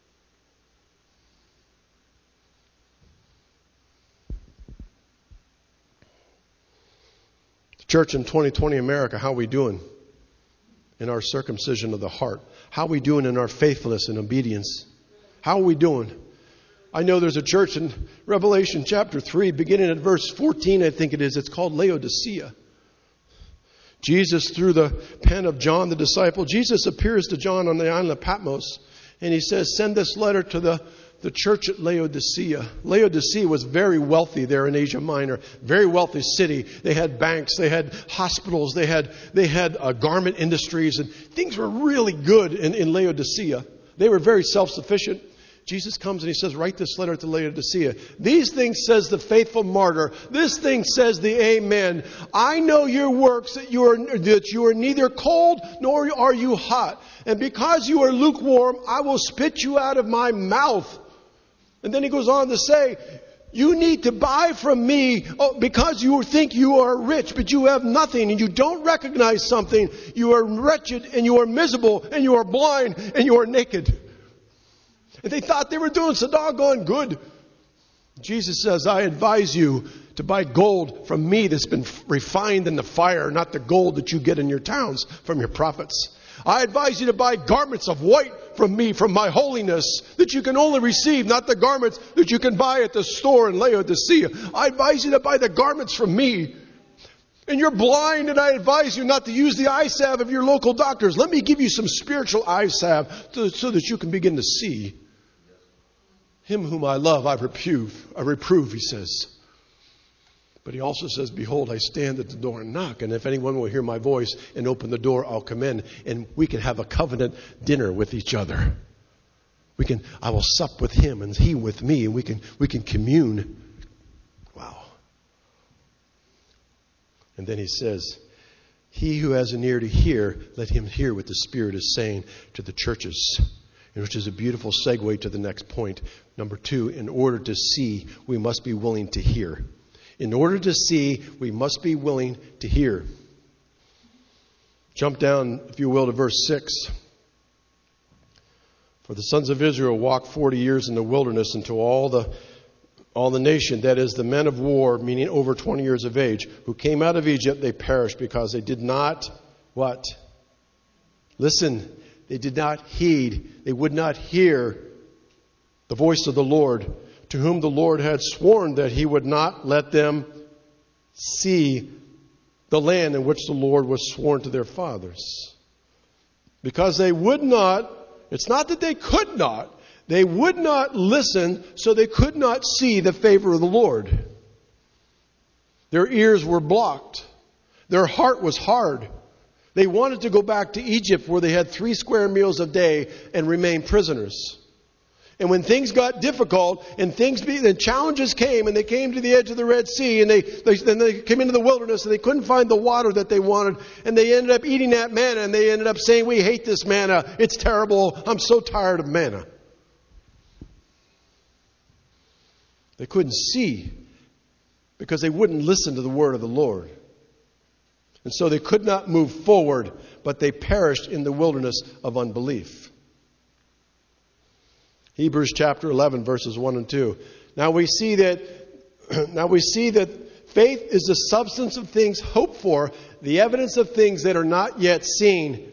The church in 2020 America, how are we doing in our circumcision of the heart? How are we doing in our faithfulness and obedience? How are we doing? I know there's a church in Revelation chapter 3, beginning at verse 14, I think it is. It's called Laodicea. Jesus, through the pen of John the disciple, Jesus appears to John on the island of Patmos. And he says, send this letter to the church at Laodicea. Laodicea was very wealthy there in Asia Minor. Very wealthy city. They had banks. They had hospitals. They had garment industries. And things were really good in Laodicea. They were very self-sufficient. Jesus comes and he says, write this letter to Laodicea. These things says the faithful martyr. This thing says the amen. I know your works, that you are neither cold nor are you hot. And because you are lukewarm, I will spit you out of my mouth. And then he goes on to say, You need to buy from me because you think you are rich, but you have nothing and you don't recognize something. You are wretched and you are miserable and you are blind and you are naked. And they thought they were doing so doggone good. Jesus says, I advise you to buy gold from me that's been refined in the fire, not the gold that you get in your towns from your prophets. I advise you to buy garments of white from me, from my holiness, that you can only receive, not the garments that you can buy at the store in Laodicea. I advise you to buy the garments from me. And you're blind, and I advise you not to use the eye salve of your local doctors. Let me give you some spiritual eye salve so that you can begin to see. Him whom I love, I reprove, he says. But he also says, behold, I stand at the door and knock. And if anyone will hear my voice and open the door, I'll come in. And we can have a covenant dinner with each other. I will sup with him and he with me. And we can commune. Wow. And then he says, he who has an ear to hear, let him hear what the Spirit is saying to the churches. Which is a beautiful segue to the next point. Number 2, in order to see, we must be willing to hear. In order to see, we must be willing to hear. Jump down, if you will, to verse 6. For the sons of Israel walked 40 years in the wilderness until all the nation, that is, the men of war, meaning over 20 years of age, who came out of Egypt, they perished because they did not, what? Listen. They did not heed. They would not hear the voice of the Lord, to whom the Lord had sworn that he would not let them see the land in which the Lord was sworn to their fathers. Because they would not, it's not that they could not, they would not listen, so they could not see the favor of the Lord. Their ears were blocked. Their heart was hard. They wanted to go back to Egypt where they had 3 square meals a day and remain prisoners. And when things got difficult and the challenges came and they came to the edge of the Red Sea and they came into the wilderness and they couldn't find the water that they wanted and they ended up eating that manna and they ended up saying, we hate this manna. It's terrible. I'm so tired of manna. They couldn't see because they wouldn't listen to the word of the Lord. And so they could not move forward, but they perished in the wilderness of unbelief. Hebrews chapter 11, verses 1 and 2. Now we see that faith is the substance of things hoped for, the evidence of things that are not yet seen.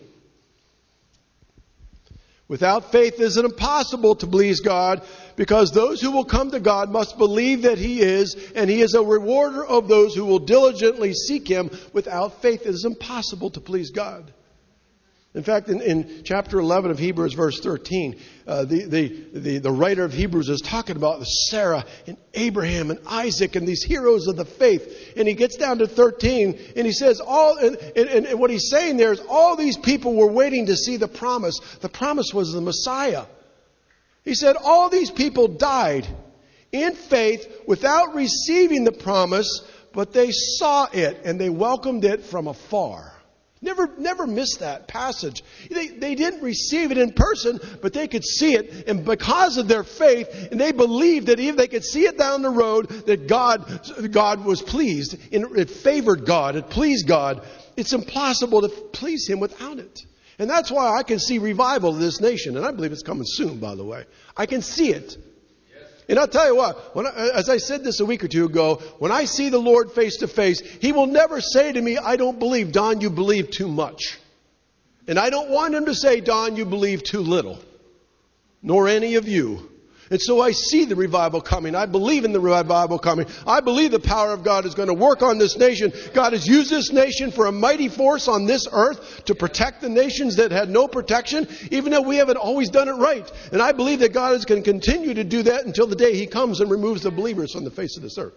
Without faith it is impossible to please God, because those who will come to God must believe that He is, and He is a rewarder of those who will diligently seek Him. Without faith it is impossible to please God. In fact, in chapter 11 of Hebrews, verse 13, the writer of Hebrews is talking about Sarah and Abraham and Isaac and these heroes of the faith. And he gets down to 13 and he says, and what he's saying there is all these people were waiting to see the promise. The promise was the Messiah. He said all these people died in faith without receiving the promise, but they saw it and they welcomed it from afar. Never miss that passage. They didn't receive it in person, but they could see it. And because of their faith, and they believed that if they could see it down the road, that God was pleased. It favored God. It pleased God. It's impossible to please Him without it. And that's why I can see revival in this nation. And I believe it's coming soon, by the way. I can see it. And I'll tell you what, as I said this a week or two ago, when I see the Lord face to face, He will never say to me, I don't believe, Don, you believe too much. And I don't want Him to say, Don, you believe too little. Nor any of you. And so I see the revival coming. I believe in the revival coming. I believe the power of God is going to work on this nation. God has used this nation for a mighty force on this earth to protect the nations that had no protection, even though we haven't always done it right. And I believe that God is going to continue to do that until the day He comes and removes the believers from the face of this earth.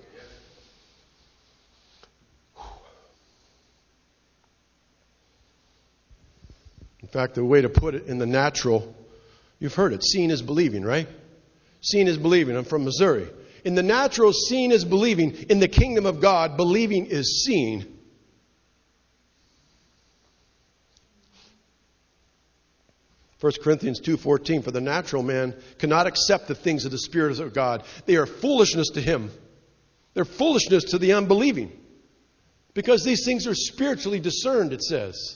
In fact, the way to put it in the natural, you've heard it, seeing is believing, right? Seeing is believing. I'm from Missouri. In the natural, seeing is believing. In the kingdom of God, believing is seeing. 1 Corinthians 2:14, for the natural man cannot accept the things of the Spirit of God. They are foolishness to him. They're foolishness to the unbelieving. Because these things are spiritually discerned, it says.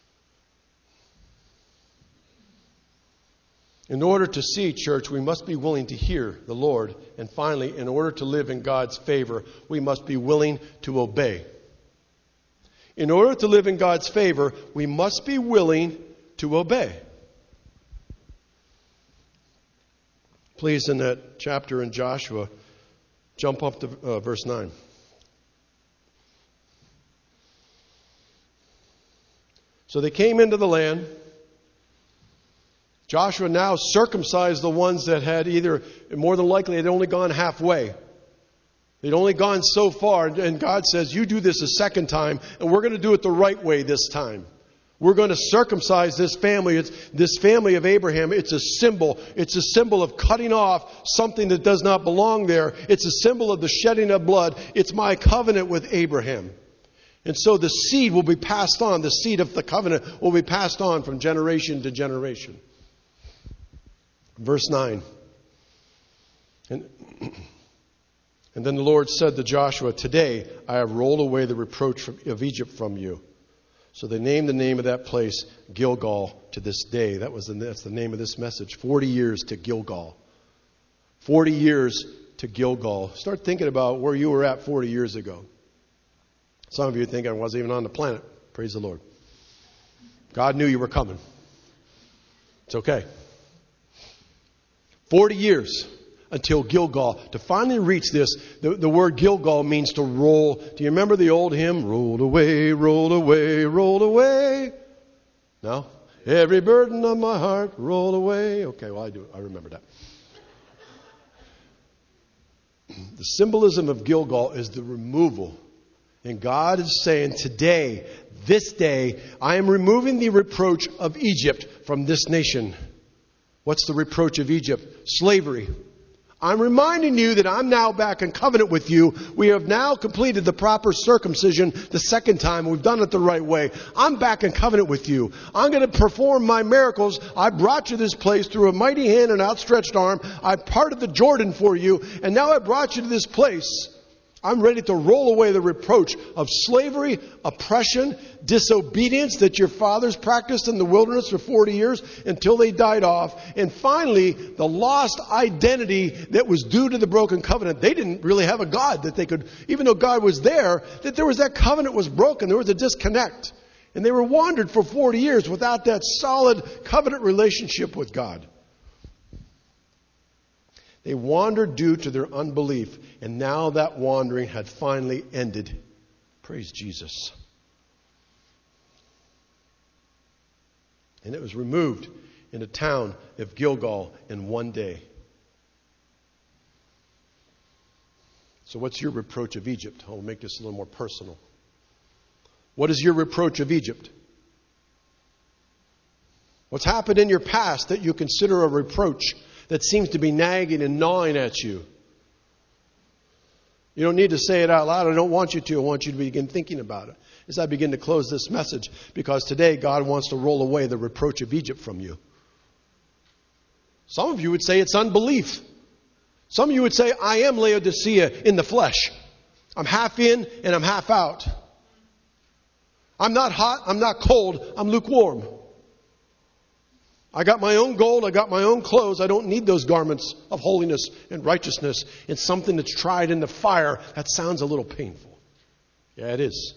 In order to see, church, we must be willing to hear the Lord. And finally, in order to live in God's favor, we must be willing to obey. In order to live in God's favor, we must be willing to obey. Please, in that chapter in Joshua, jump up to verse 9. So they came into the land. Joshua now circumcised the ones that had either, more than likely, had only gone halfway. They'd only gone so far, and God says, you do this a second time, and we're going to do it the right way this time. We're going to circumcise this family. It's this family of Abraham. It's a symbol. It's a symbol of cutting off something that does not belong there. It's a symbol of the shedding of blood. It's my covenant with Abraham. And so the seed will be passed on. The seed of the covenant will be passed on from generation to generation. Verse 9. And then the Lord said to Joshua, today I have rolled away the reproach of Egypt from you. So they named the name of that place Gilgal to this day. That's the name of this message. 40 years to Gilgal. 40 years to Gilgal. Start thinking about where you were at 40 years ago. Some of you think I wasn't even on the planet. Praise the Lord. God knew you were coming. It's okay. 40 years until Gilgal. To finally reach this, the word Gilgal means to roll. Do you remember the old hymn? Rolled away, rolled away, rolled away. No? Every burden of my heart rolled away. Okay, well, I remember that. The symbolism of Gilgal is the removal. And God is saying, today, this day, I am removing the reproach of Egypt from this nation. What's the reproach of Egypt? Slavery. I'm reminding you that I'm now back in covenant with you. We have now completed the proper circumcision the second time. We've done it the right way. I'm back in covenant with you. I'm going to perform my miracles. I brought you this place through a mighty hand and outstretched arm. I parted the Jordan for you. And now I brought you to this place. I'm ready to roll away the reproach of slavery, oppression, disobedience that your fathers practiced in the wilderness for 40 years until they died off. And finally, the lost identity that was due to the broken covenant. They didn't really have a God that they could, even though God was there, that covenant was broken. There was a disconnect. And they were wandered for 40 years without that solid covenant relationship with God. They wandered due to their unbelief, and now that wandering had finally ended. Praise Jesus. And it was removed in the town of Gilgal in one day. So what's your reproach of Egypt? I'll make this a little more personal. What is your reproach of Egypt? What's happened in your past that you consider a reproach that seems to be nagging and gnawing at you? You don't need to say it out loud. I don't want you to. I want you to begin thinking about it as I begin to close this message, because today God wants to roll away the reproach of Egypt from you. Some of you would say it's unbelief. Some of you would say, I am Laodicea in the flesh. I'm half in and I'm half out. I'm not hot, I'm not cold, I'm lukewarm. I got my own gold. I got my own clothes. I don't need those garments of holiness and righteousness. It's something that's tried in the fire. That sounds a little painful. Yeah, it is.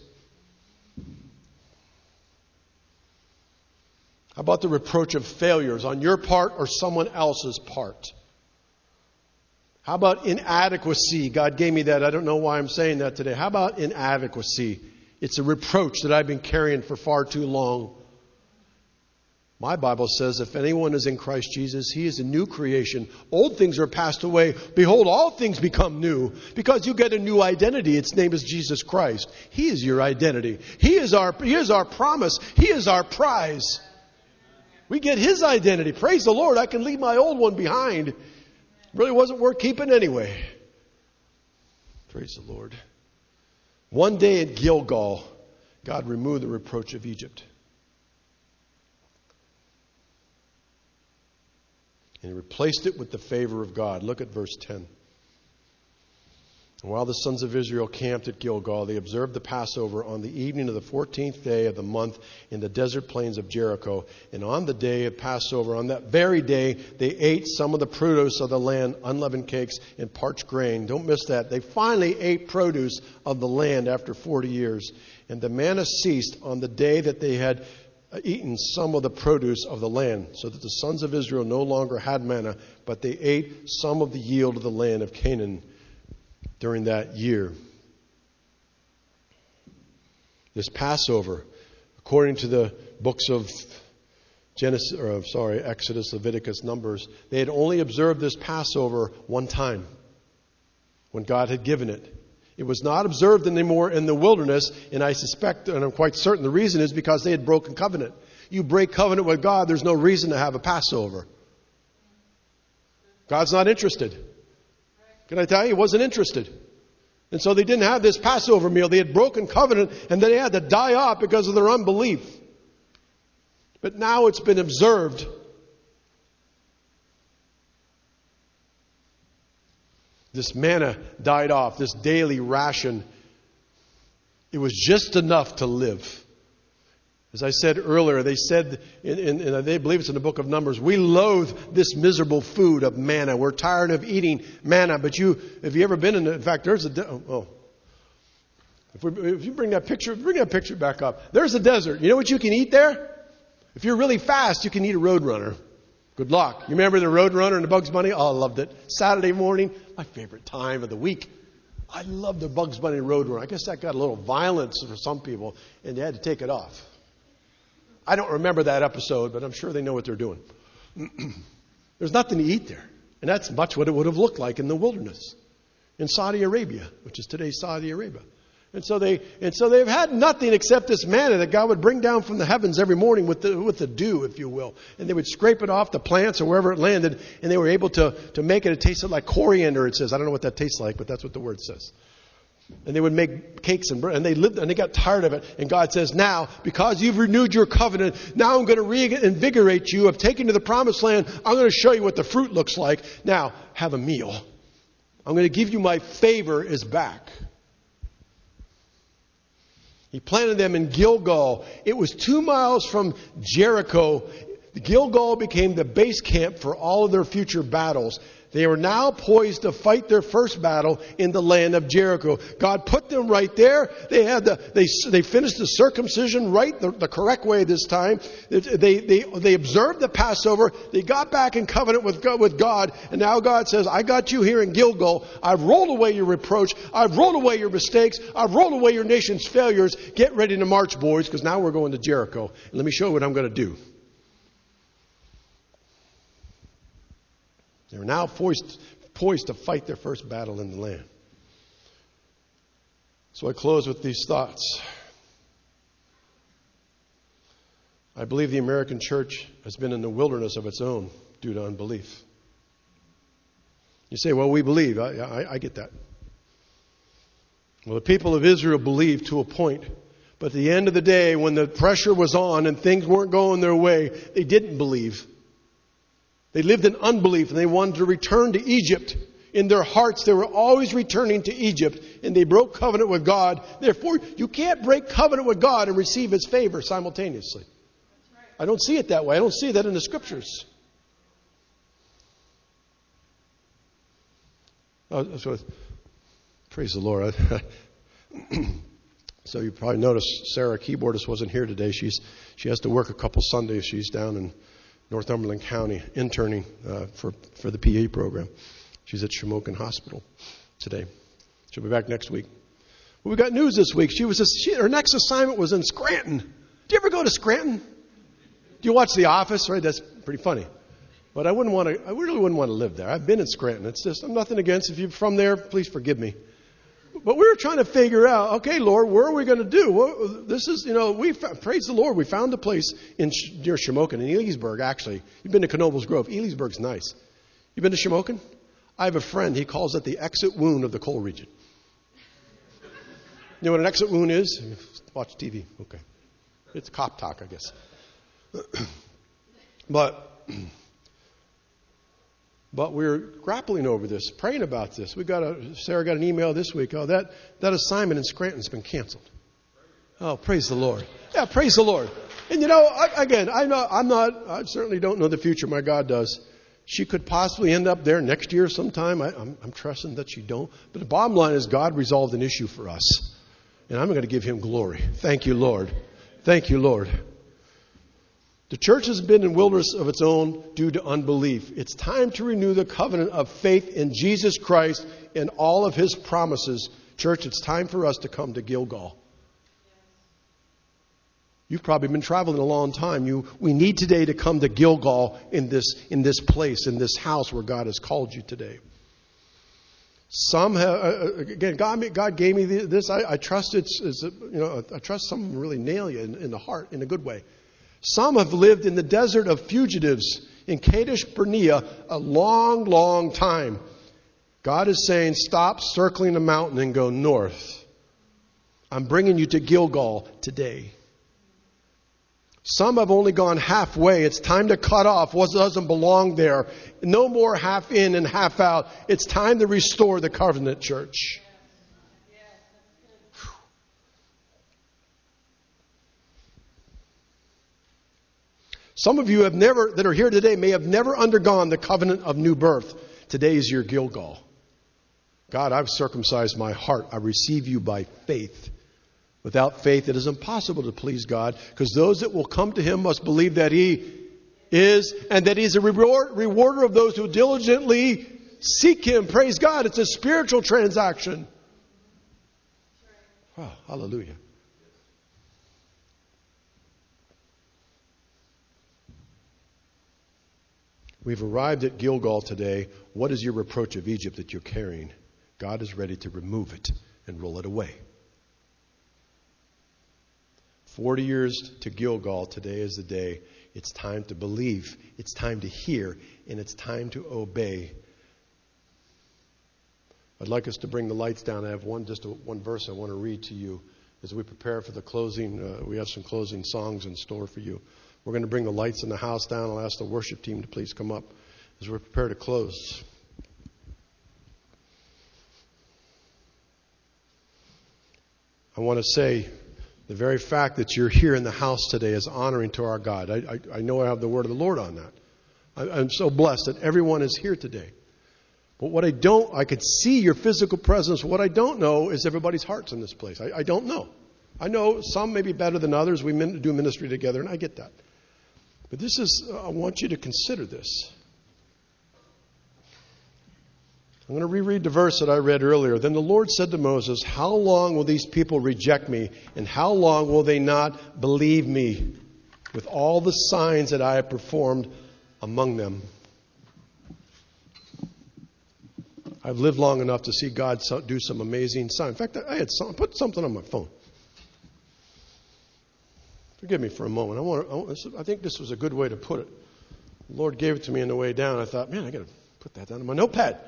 How about the reproach of failures on your part or someone else's part? How about inadequacy? God gave me that. I don't know why I'm saying that today. How about inadequacy? It's a reproach that I've been carrying for far too long. My Bible says, if anyone is in Christ Jesus, he is a new creation. Old things are passed away. Behold, all things become new. Because you get a new identity. Its name is Jesus Christ. He is your identity. He is our promise. He is our prize. We get His identity. Praise the Lord. I can leave my old one behind. Really wasn't worth keeping anyway. Praise the Lord. One day at Gilgal, God removed the reproach of Egypt. And he replaced it with the favor of God. Look at verse 10. And while the sons of Israel camped at Gilgal, they observed the Passover on the evening of the 14th day of the month in the desert plains of Jericho. And on the day of Passover, on that very day, they ate some of the produce of the land, unleavened cakes and parched grain. Don't miss that. They finally ate produce of the land after 40 years. And the manna ceased on the day that they had eaten some of the produce of the land, so that the sons of Israel no longer had manna, but they ate some of the yield of the land of Canaan during that year. This Passover, according to the books of Exodus, Leviticus, Numbers, they had only observed this Passover one time when God had given it. It was not observed anymore in the wilderness, and I suspect, and I'm quite certain, the reason is because they had broken covenant. You break covenant with God, there's no reason to have a Passover. God's not interested. Can I tell you? He wasn't interested. And so they didn't have this Passover meal. They had broken covenant, and they had to die off because of their unbelief. But now it's been observed. This manna died off, this daily ration. It was just enough to live. As I said earlier, they said, and they believe it's in the book of Numbers, we loathe this miserable food of manna. We're tired of eating manna. But have you ever been in fact, there's if you bring that picture back up. There's a desert. You know what you can eat there? If you're really fast, you can eat a Roadrunner. Good luck. You remember the Roadrunner and the Bugs Bunny? Oh, I loved it. Saturday morning, my favorite time of the week. I loved the Bugs Bunny Roadrunner. I guess that got a little violence for some people, and they had to take it off. I don't remember that episode, but I'm sure they know what they're doing. There's nothing to eat there. And that's much what it would have looked like in the wilderness in Saudi Arabia, which is today's Saudi Arabia. And so they've had nothing except this manna that God would bring down from the heavens every morning with the dew, if you will. And they would scrape it off the plants or wherever it landed, and they were able to make it taste like coriander, it says. I don't know what that tastes like, but that's what the word says. And they would make cakes and bread, and they lived, and they got tired of it. And God says, now, because you've renewed your covenant, now I'm going to reinvigorate you. I've taken you to the promised land. I'm going to show you what the fruit looks like. Now, have a meal. I'm going to give you my favor is back. He planted them in Gilgal. It was 2 miles from Jericho. Gilgal became the base camp for all of their future battles. They were now poised to fight their first battle in the land of Jericho. God put them right there. They finished the circumcision right, the correct way this time. They observed the Passover. They got back in covenant with God. And now God says, I got you here in Gilgal. I've rolled away your reproach. I've rolled away your mistakes. I've rolled away your nation's failures. Get ready to march, boys, because now we're going to Jericho. And let me show you what I'm going to do. They were now poised to fight their first battle in the land. So I close with these thoughts. I believe the American church has been in the wilderness of its own due to unbelief. You say, well, we believe. I get that. Well, the people of Israel believed to a point. But at the end of the day, when the pressure was on and things weren't going their way, they didn't believe. They lived in unbelief, and they wanted to return to Egypt. In their hearts, they were always returning to Egypt, and they broke covenant with God. Therefore, you can't break covenant with God and receive His favor simultaneously. I don't see it that way. I don't see that in the Scriptures. Praise the Lord. So you probably noticed Sarah, keyboardist, wasn't here today. She has to work a couple Sundays. She's down in Northumberland County interning for the PA program. She's at Shamokin Hospital today. She'll be back next week. Well, we got news this week. Her next assignment was in Scranton. Do you ever go to Scranton? Do you watch The Office? Right, that's pretty funny. But I really wouldn't want to live there. I've been in Scranton. It's just, I'm nothing against. If you're from there, please forgive me. But we were trying to figure out, okay, Lord, where are we going to do? Well, this is, praise the Lord. We found a place near Shamokin, in Elysburg, actually. You've been to Knoebels Grove. Elysburg's nice. You've been to Shamokin? I have a friend. He calls it the exit wound of the coal region. You know what an exit wound is? Watch TV. Okay. It's cop talk, I guess. But But we're grappling over this, praying about this. Sarah got an email this week. Oh, that assignment in Scranton's been canceled. Oh, praise the Lord. Yeah, praise the Lord. And I certainly don't know the future. My God does. She could possibly end up there next year sometime. I'm trusting that she don't. But the bottom line is God resolved an issue for us. And I'm going to give him glory. Thank you, Lord. Thank you, Lord. The church has been in wilderness of its own due to unbelief. It's time to renew the covenant of faith in Jesus Christ and all of his promises. Church, it's time for us to come to Gilgal. You've probably been traveling a long time. We need today to come to Gilgal in this place, in this house where God has called you today. Some have, again, God gave me this. I trust I trust someone will really nail you in the heart in a good way. Some have lived in the desert of fugitives in Kadesh Barnea a long, long time. God is saying, stop circling the mountain and go north. I'm bringing you to Gilgal today. Some have only gone halfway. It's time to cut off what doesn't belong there. No more half in and half out. It's time to restore the covenant, church. Some of you that are here today may have never undergone the covenant of new birth. Today is your Gilgal. God, I've circumcised my heart. I receive you by faith. Without faith, it is impossible to please God, because those that will come to him must believe that he is, and that he's a rewarder of those who diligently seek him. Praise God. It's a spiritual transaction. Wow, hallelujah. We've arrived at Gilgal today. What is your reproach of Egypt that you're carrying? God is ready to remove it and roll it away. 40 years to Gilgal. Today is the day. It's time to believe. It's time to hear. And it's time to obey. I'd like us to bring the lights down. I have one verse I want to read to you as we prepare for the closing. We have some closing songs in store for you. We're going to bring the lights in the house down. I'll ask the worship team to please come up as we prepare to close. I want to say the very fact that you're here in the house today is honoring to our God. I know I have the word of the Lord on that. I'm so blessed that everyone is here today. But I could see your physical presence. What I don't know is everybody's hearts in this place. I don't know. I know some may be better than others. We do ministry together, and I get that. But I want you to consider this. I'm going to reread the verse that I read earlier. Then the Lord said to Moses, how long will these people reject me, and how long will they not believe me with all the signs that I have performed among them? I've lived long enough to see God do some amazing signs. In fact, I put something on my phone. Forgive me for a moment. I think this was a good way to put it. The Lord gave it to me on the way down. I thought, man, I got to put that down in my notepad.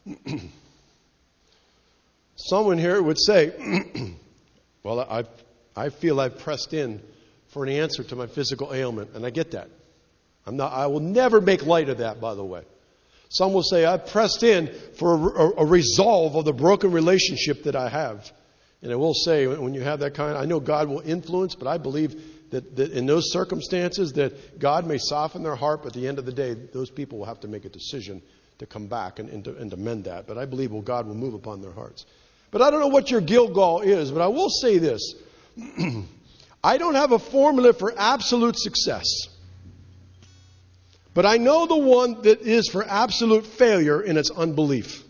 Someone here would say, well, I feel I've pressed in for an answer to my physical ailment, and I get that. I will never make light of that, by the way. Some will say, I've pressed in for a resolve of the broken relationship that I have. And I will say, when you have that I know God will influence, but I believe that in those circumstances that God may soften their heart, but at the end of the day, those people will have to make a decision to come back and to mend that. But I believe God will move upon their hearts. But I don't know what your Gilgal is, but I will say this. I don't have a formula for absolute success. But I know the one that is for absolute failure in its unbelief.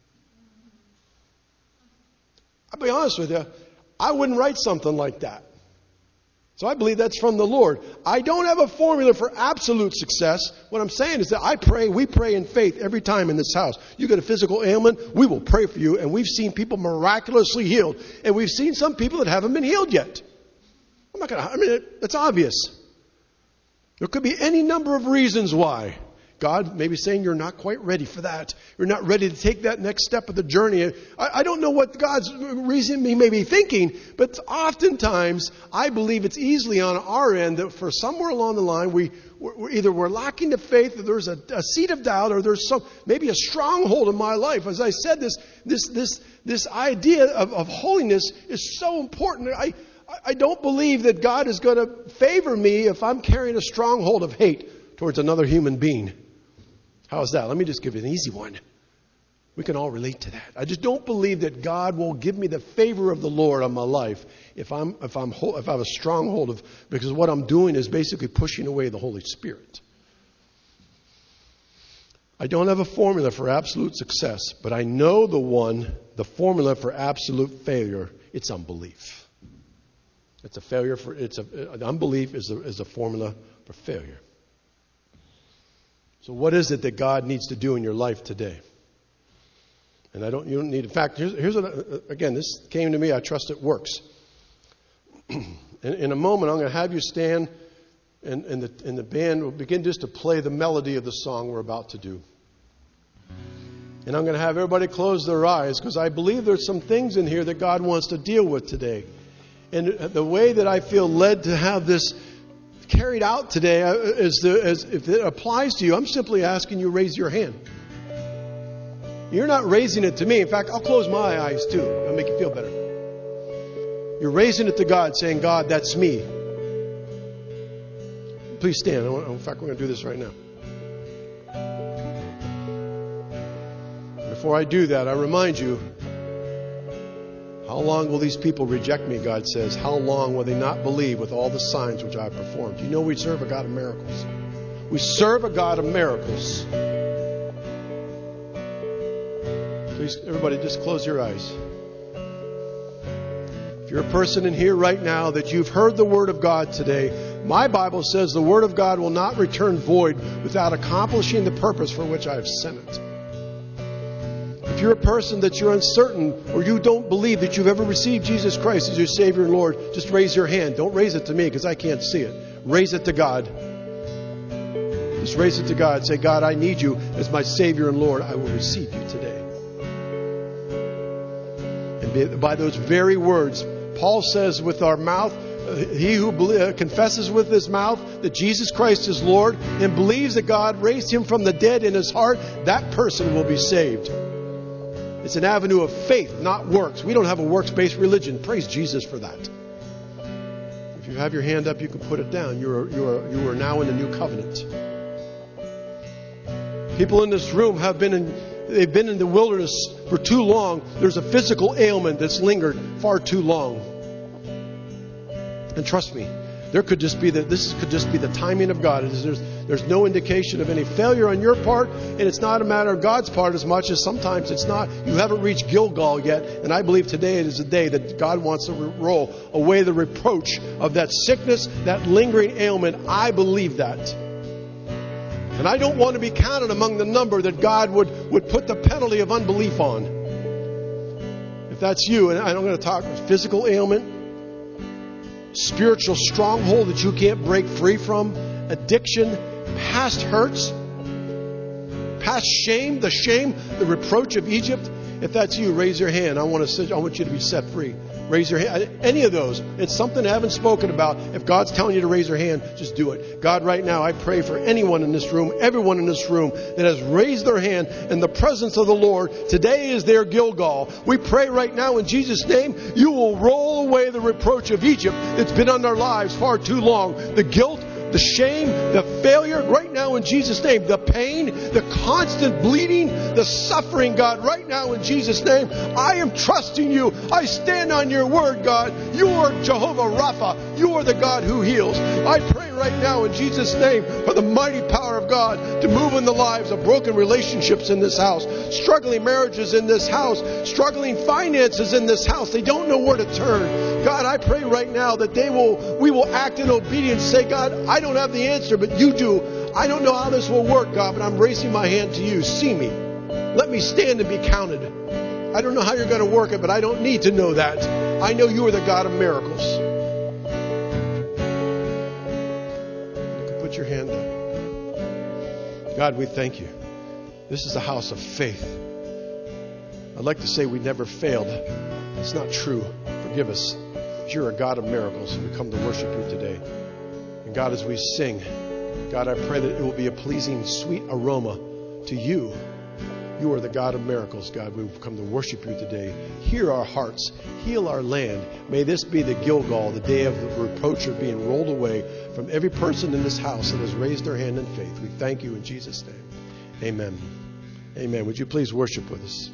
I'll be honest with you, I wouldn't write something like that. So I believe that's from the Lord. I don't have a formula for absolute success. What I'm saying is that we pray in faith every time in this house. You get a physical ailment, we will pray for you. And we've seen people miraculously healed. And we've seen some people that haven't been healed yet. It's obvious. There could be any number of reasons why. God may be saying you're not quite ready for that. You're not ready to take that next step of the journey. I don't know what God's reason He may be thinking, but oftentimes I believe it's easily on our end that for somewhere along the line we're lacking the faith, or there's a seed of doubt, or there's maybe a stronghold in my life. As I said, this idea of holiness is so important. I don't believe that God is going to favor me if I'm carrying a stronghold of hate towards another human being. How's that? Let me just give you an easy one. We can all relate to that. I just don't believe that God will give me the favor of the Lord on my life if I have a stronghold of, because what I'm doing is basically pushing away the Holy Spirit. I don't have a formula for absolute success, but I know the formula for absolute failure. It's unbelief. Unbelief is a formula for failure. So what is it that God needs to do in your life today? And you don't need, in fact, here's again, this came to me, I trust it works. In a moment, I'm going to have you stand, and the band will begin just to play the melody of the song we're about to do. And I'm going to have everybody close their eyes, because I believe there's some things in here that God wants to deal with today. And the way that I feel led to have this carried out today is if it applies to you, I'm simply asking you raise your hand. You're not raising it to me. In fact, I'll close my eyes too. It'll make you feel better. You're raising it to God, saying, God, that's me. Please stand. In fact, we're going to do this right now. Before I do that, I remind you, how long will these people reject me, God says? How long will they not believe with all the signs which I have performed? You know we serve a God of miracles. We serve a God of miracles. Please, everybody, just close your eyes. If you're a person in here right now that you've heard the Word of God today, my Bible says the Word of God will not return void without accomplishing the purpose for which I have sent it. If you're a person that you're uncertain or you don't believe that you've ever received Jesus Christ as your Savior and Lord, just raise your hand. Don't raise it to me because I can't see it. Raise it to God. Just raise it to God. Say, God, I need you as my Savior and Lord. I will receive you today. And by those very words, Paul says with our mouth, he who confesses with his mouth that Jesus Christ is Lord and believes that God raised him from the dead in his heart, that person will be saved. It's an avenue of faith, not works. We don't have a works-based religion. Praise Jesus for that. If you have your hand up, you can put it down. You are now in the new covenant. People in this room they've been in the wilderness for too long. There's a physical ailment that's lingered far too long. And trust me, this could just be the timing of God. There's no indication of any failure on your part, and it's not a matter of God's part as much as sometimes it's not. You haven't reached Gilgal yet, and I believe today it is a day that God wants to roll away the reproach of that sickness, that lingering ailment. I believe that. And I don't want to be counted among the number that God would put the penalty of unbelief on. If that's you, and I'm going to talk physical ailment, spiritual stronghold that you can't break free from, addiction, past hurts, past shame, the reproach of Egypt. If that's you, raise your hand. I want you to be set free. Raise your hand. Any of those. It's something I haven't spoken about. If God's telling you to raise your hand, just do it. God, right now, I pray for anyone in this room, everyone in this room that has raised their hand in the presence of the Lord. Today is their Gilgal. We pray right now in Jesus' name, you will roll away the reproach of Egypt that's been on their lives far too long. The guilt, the shame, the failure, right now in Jesus' name, the pain, the constant bleeding, the suffering, God, right now in Jesus' name, I am trusting you. I stand on your word, God. You are Jehovah Rapha. You are the God who heals. I pray right now in Jesus' name for the mighty power of God to move in the lives of broken relationships in this house, struggling marriages in this house, struggling finances in this house. They don't know where to turn. God, I pray right now that we will act in obedience. Say, God, I don't have the answer, but you do. I don't know how this will work, God, but I'm raising my hand to you. See me. Let me stand and be counted. I don't know how you're going to work it, but I don't need to know that. I know you are the God of miracles. You can put your hand up. God, we thank you. This is a house of faith. I'd like to say we never failed. That's not true. Forgive us. You're a God of miracles, and we come to worship you today. And God, as we sing, God, I pray that it will be a pleasing, sweet aroma to you. You are the God of miracles, God. We've come to worship you today. Hear our hearts. Heal our land. May this be the Gilgal, the day of the reproach of being rolled away from every person in this house that has raised their hand in faith. We thank you in Jesus' name. Amen. Amen. Would you please worship with us?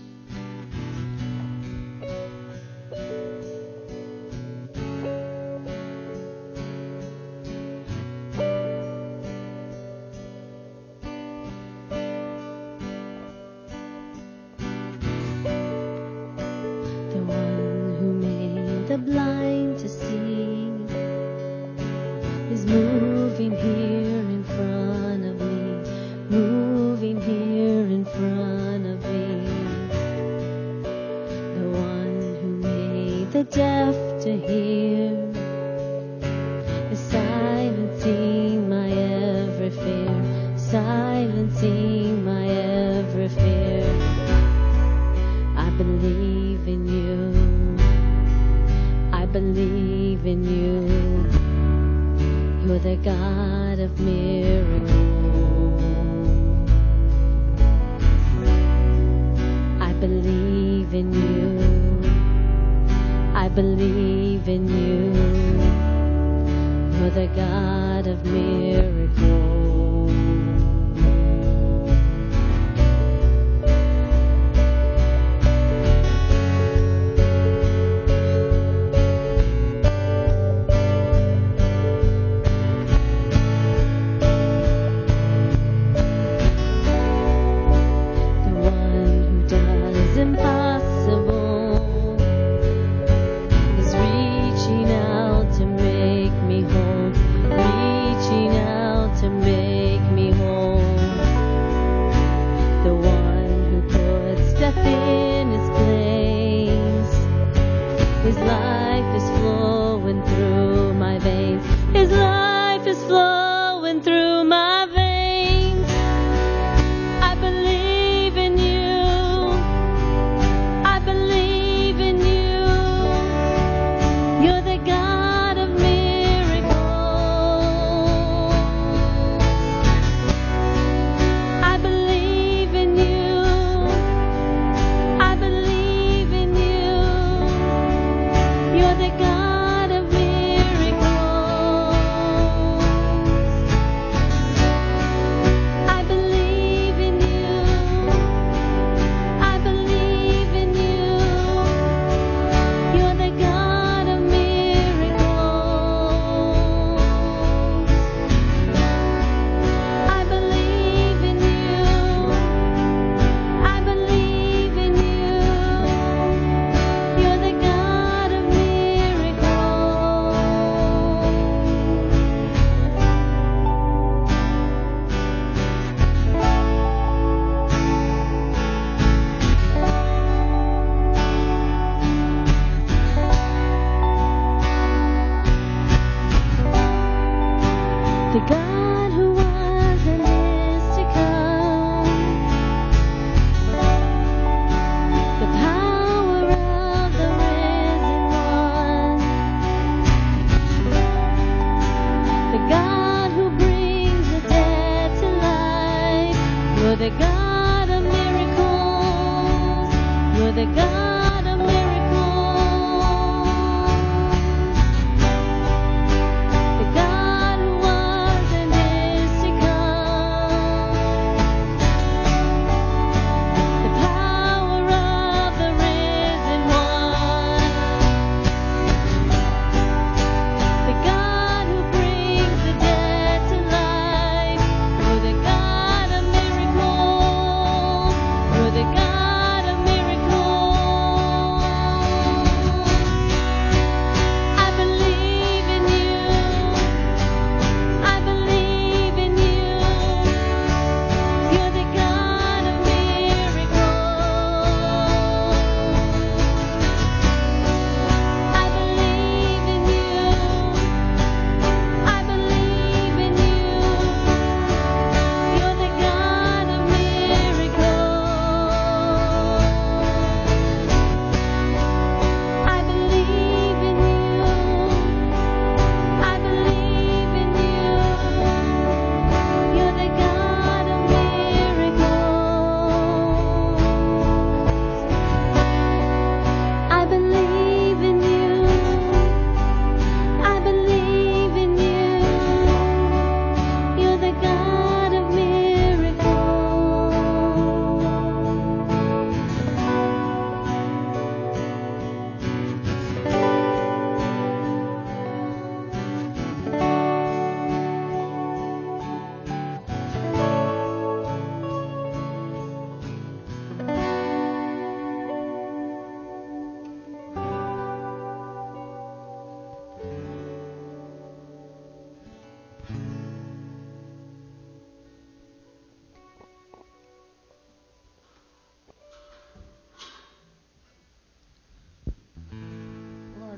God of miracles.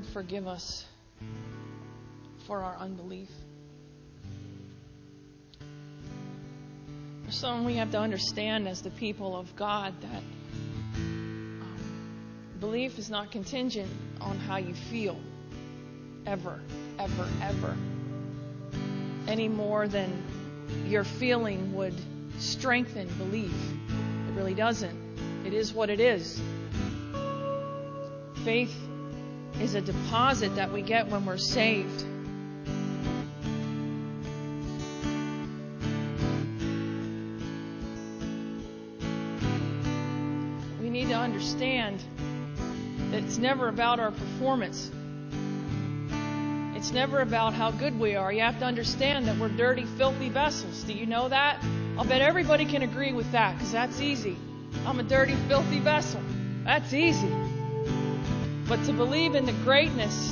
forgive us for our unbelief. There's something we have to understand as the people of God, that belief is not contingent on how you feel. Ever, ever, ever. Any more than your feeling would strengthen belief. It really doesn't. It is what it is. Faith is a deposit that we get when we're saved. We need to understand that it's never about our performance. It's never about how good we are. You have to understand that we're dirty, filthy vessels. Do you know that? I'll bet everybody can agree with that, because that's easy. I'm a dirty, filthy vessel. That's easy. But to believe in the greatness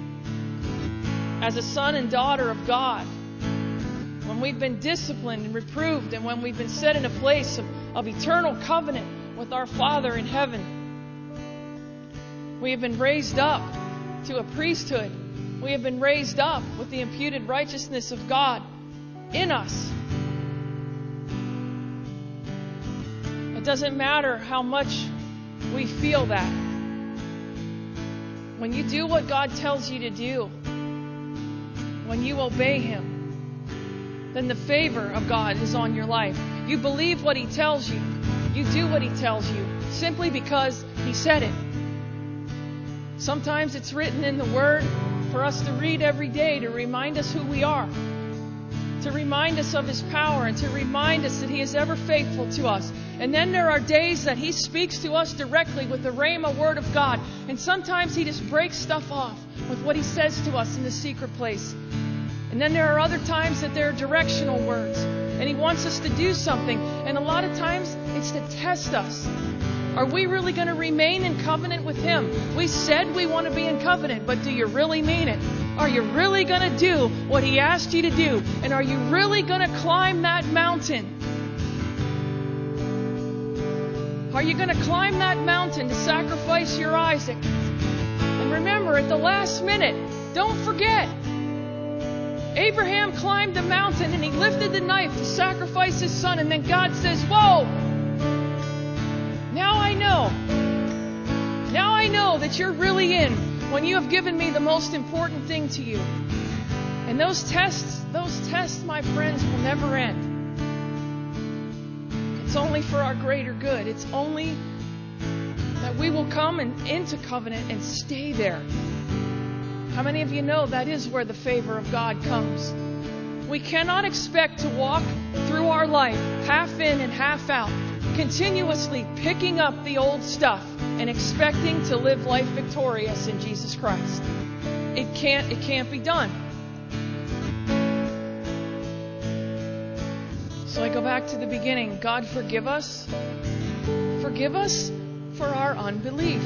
as a son and daughter of God, when we've been disciplined and reproved, and when we've been set in a place of eternal covenant with our Father in heaven, we have been raised up to a priesthood. We have been raised up with the imputed righteousness of God in us. It doesn't matter how much we feel that. When you do what God tells you to do, when you obey Him, then the favor of God is on your life. You believe what He tells you. You do what He tells you simply because He said it. Sometimes it's written in the Word for us to read every day to remind us who we are, to remind us of His power, and to remind us that He is ever faithful to us. And then there are days that He speaks to us directly with the Rhema word of God. And sometimes He just breaks stuff off with what He says to us in the secret place. And then there are other times that there are directional words, and He wants us to do something. And a lot of times it's to test us. Are we really going to remain in covenant with Him? We said we want to be in covenant, but do you really mean it? Are you really going to do what He asked you to do? And are you really going to climb that mountain? Are you going to climb that mountain to sacrifice your Isaac? And remember, at the last minute, don't forget, Abraham climbed the mountain and he lifted the knife to sacrifice his son. And then God says, whoa! Now I know that you're really in when you have given me the most important thing to you. And those tests, my friends, will never end. It's only for our greater good. It's only that we will come into covenant and stay there. How many of you know that is where the favor of God comes? We cannot expect to walk through our life half in and half out, continuously picking up the old stuff and expecting to live life victorious in Jesus Christ. It can't be done. So I go back to the beginning. God, forgive us. Forgive us for our unbelief.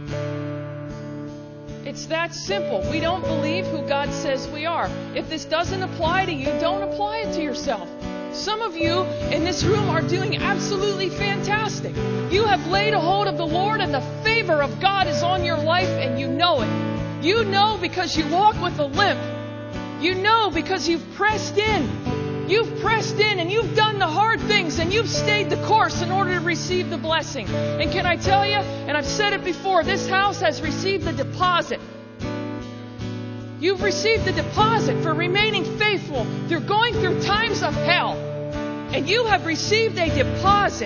It's that simple. We don't believe who God says we are. If this doesn't apply to you, don't apply it to yourself. Some of you in this room are doing absolutely fantastic. You have laid a hold of the Lord, and the favor of God is on your life, and you know it. You know because you walk with a limp. You know because you've pressed in. You've pressed in and you've done the hard things and you've stayed the course in order to receive the blessing. And can I tell you, and I've said it before, this house has received the deposit. You've received the deposit for remaining faithful through going through times of hell. And you have received a deposit.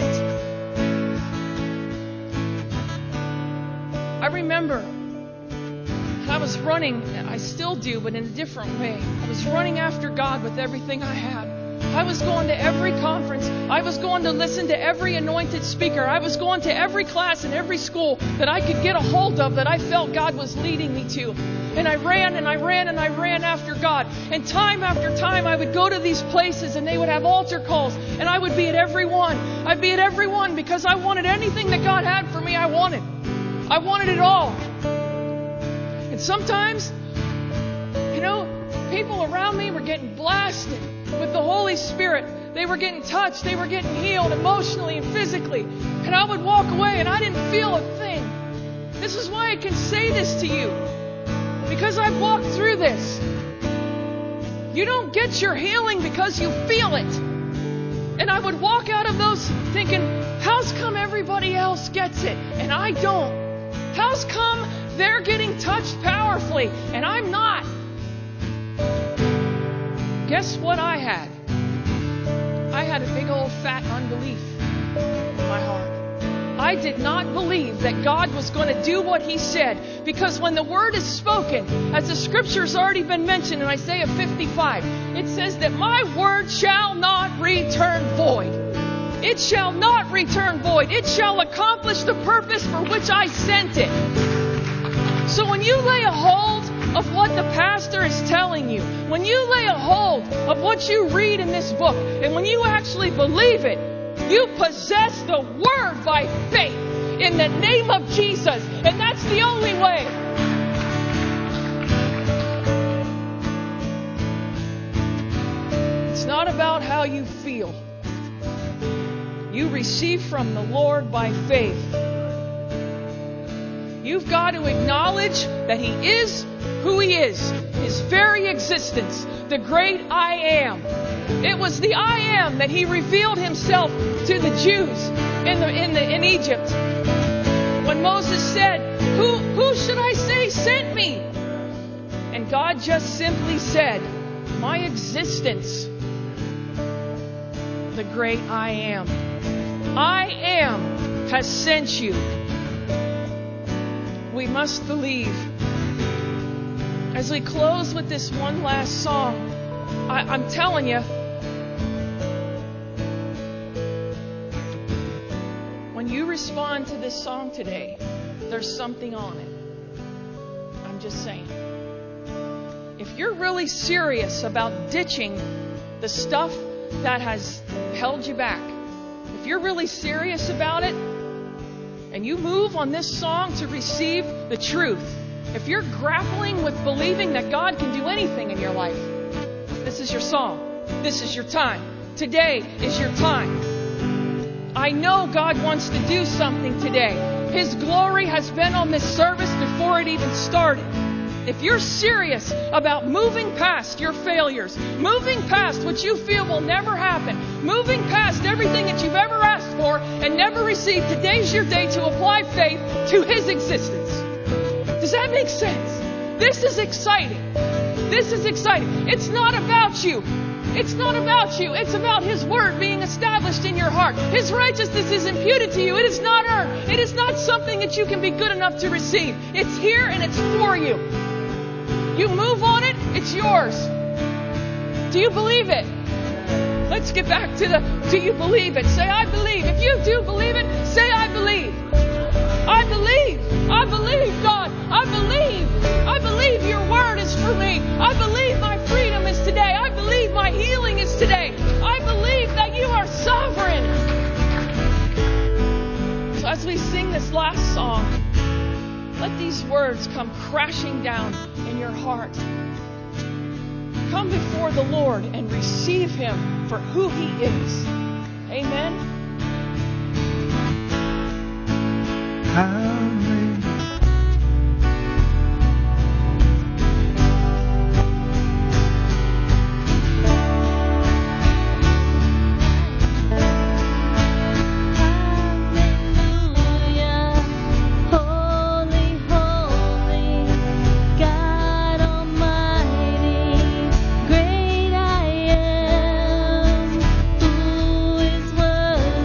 I remember I was running, I still do, but in a different way. I was running after God with everything I had. I was going to every conference. I was going to listen to every anointed speaker. I was going to every class and every school that I could get a hold of that I felt God was leading me to. And I ran and I ran and I ran after God. And time after time I would go to these places and they would have altar calls. And I would be at every one. I'd be at every one because I wanted anything that God had for me. I wanted it all. And sometimes, people around me were getting blasted with the Holy Spirit. They were getting touched. They were getting healed emotionally and physically. And I would walk away and I didn't feel a thing. This is why I can say this to you. because I've walked through this. You don't get your healing because you feel it. And I would walk out of those thinking, how's come everybody else gets it and I don't? How's come they're getting touched powerfully and I'm not? Guess what I had? I had a big old fat unbelief in my heart. I did not believe that God was going to do what He said, because when the word is spoken, as the scripture's already been mentioned in Isaiah 55, it says that my word shall not return void. It shall not return void. It shall accomplish the purpose for which I sent it. So when you lay a hold of what the pastor is telling you, when you lay a hold of what you read in this book, and when you actually believe it, you possess the Word by faith in the name of Jesus. And that's the only way. It's not about how you feel. You receive from the Lord by faith. You've got to acknowledge that He is who He is, His very existence, the great I Am. It was the I Am that He revealed Himself to the Jews in Egypt. When Moses said, Who should I say sent me? And God just simply said, my existence, the great I Am. I Am has sent you. We must believe. As we close with this one last song, I'm telling you, when you respond to this song today, there's something on it. I'm just saying. If you're really serious about ditching the stuff that has held you back, if you're really serious about it, and you move on this song to receive the truth, if you're grappling with believing that God can do anything in your life, this is your song. This is your time. Today is your time. I know God wants to do something today. His glory has been on this service before it even started. If you're serious about moving past your failures, moving past what you feel will never happen, moving past everything that you've ever asked for and never received, today's your day to apply faith to His existence. Does that make sense? This is exciting. This is exciting. It's not about you. It's not about you. It's about His Word being established in your heart. His righteousness is imputed to you. It is not earned. It is not something that you can be good enough to receive. It's here and it's for you. You move on it, it's yours. Do you believe it? Let's get back to do you believe it? Say, I believe. If you do believe it, say, I believe. I believe. I believe, God. I believe. I believe your word is for me. I believe my freedom is today. I believe my healing is today. I believe that you are sovereign. So as we sing this last song, let these words come crashing down in your heart. Come before the Lord and receive Him for who He is. Amen. Great I am, who is worthy.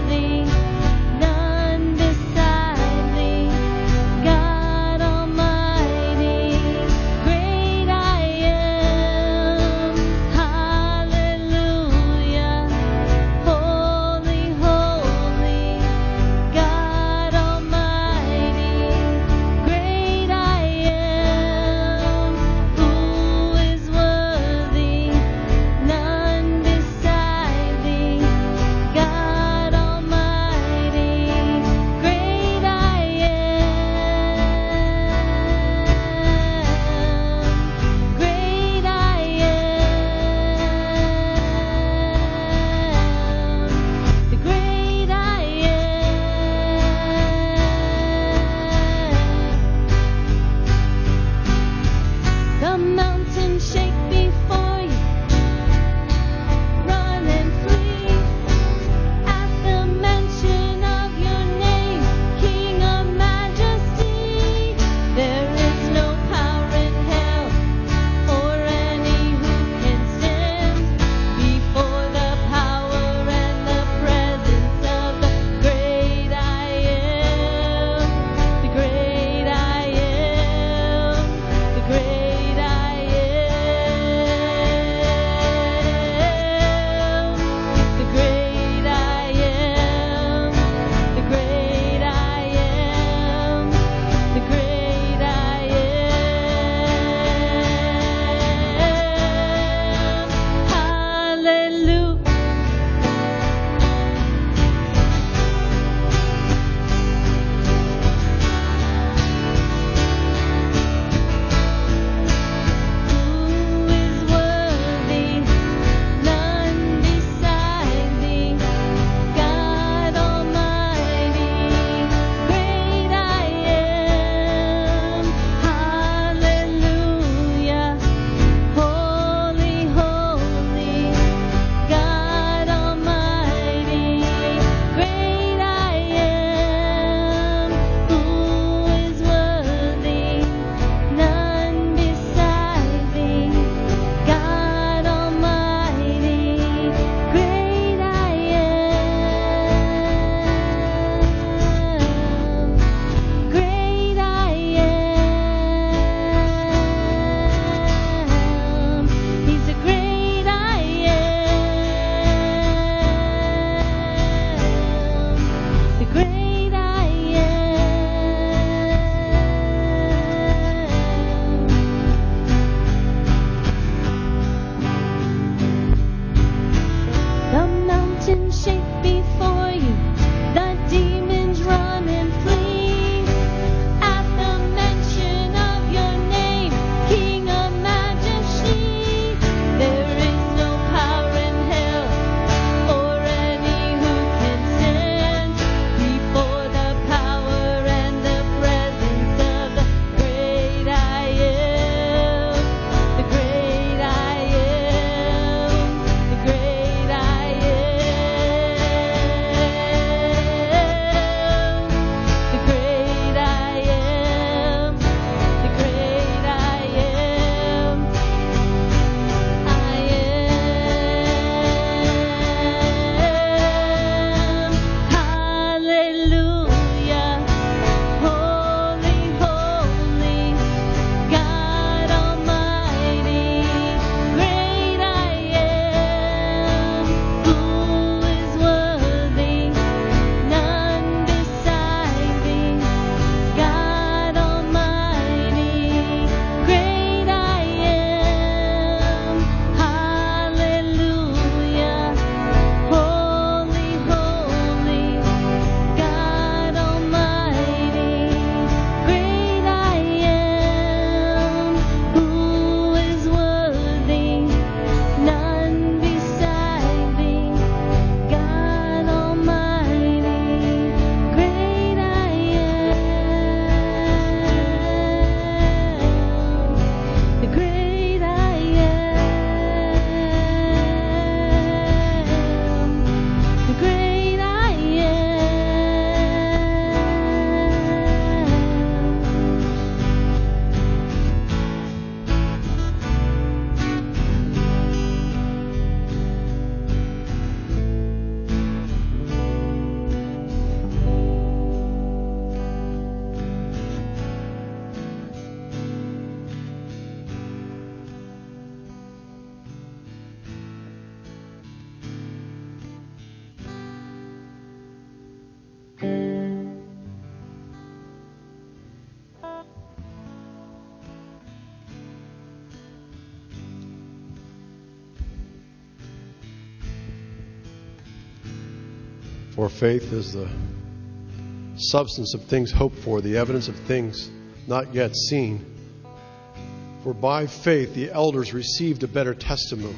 For faith is the substance of things hoped for, the evidence of things not yet seen. For by faith the elders received a better testimony.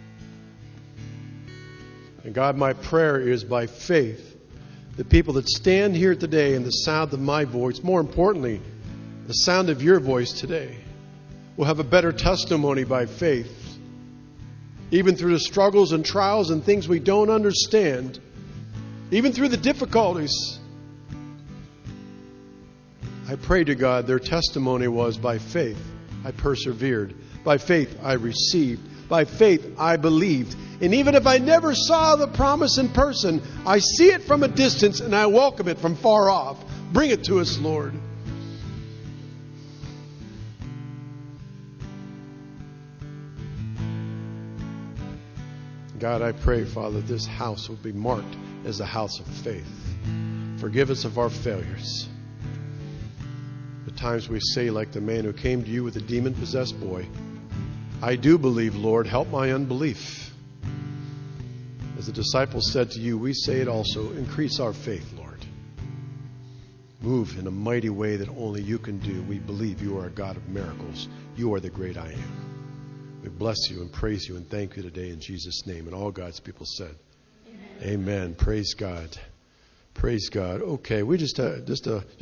And God, my prayer is by faith, the people that stand here today in the sound of my voice, more importantly, the sound of your voice today, will have a better testimony by faith. Even through the struggles and trials and things we don't understand, even through the difficulties, I pray to God their testimony was by faith I persevered. By faith I received. By faith I believed. And even if I never saw the promise in person, I see it from a distance and I welcome it from far off. Bring it to us, Lord. God, I pray, Father, this house will be marked as a house of faith. Forgive us of our failures. The times we say, like the man who came to you with a demon-possessed boy, I do believe, Lord, help my unbelief. As the disciples said to you, we say it also, increase our faith, Lord. Move in a mighty way that only you can do. We believe you are a God of miracles. You are the great I am. We bless you and praise you and thank you today in Jesus' name. And all God's people said, Amen. Amen. Praise God. Praise God. Okay, we just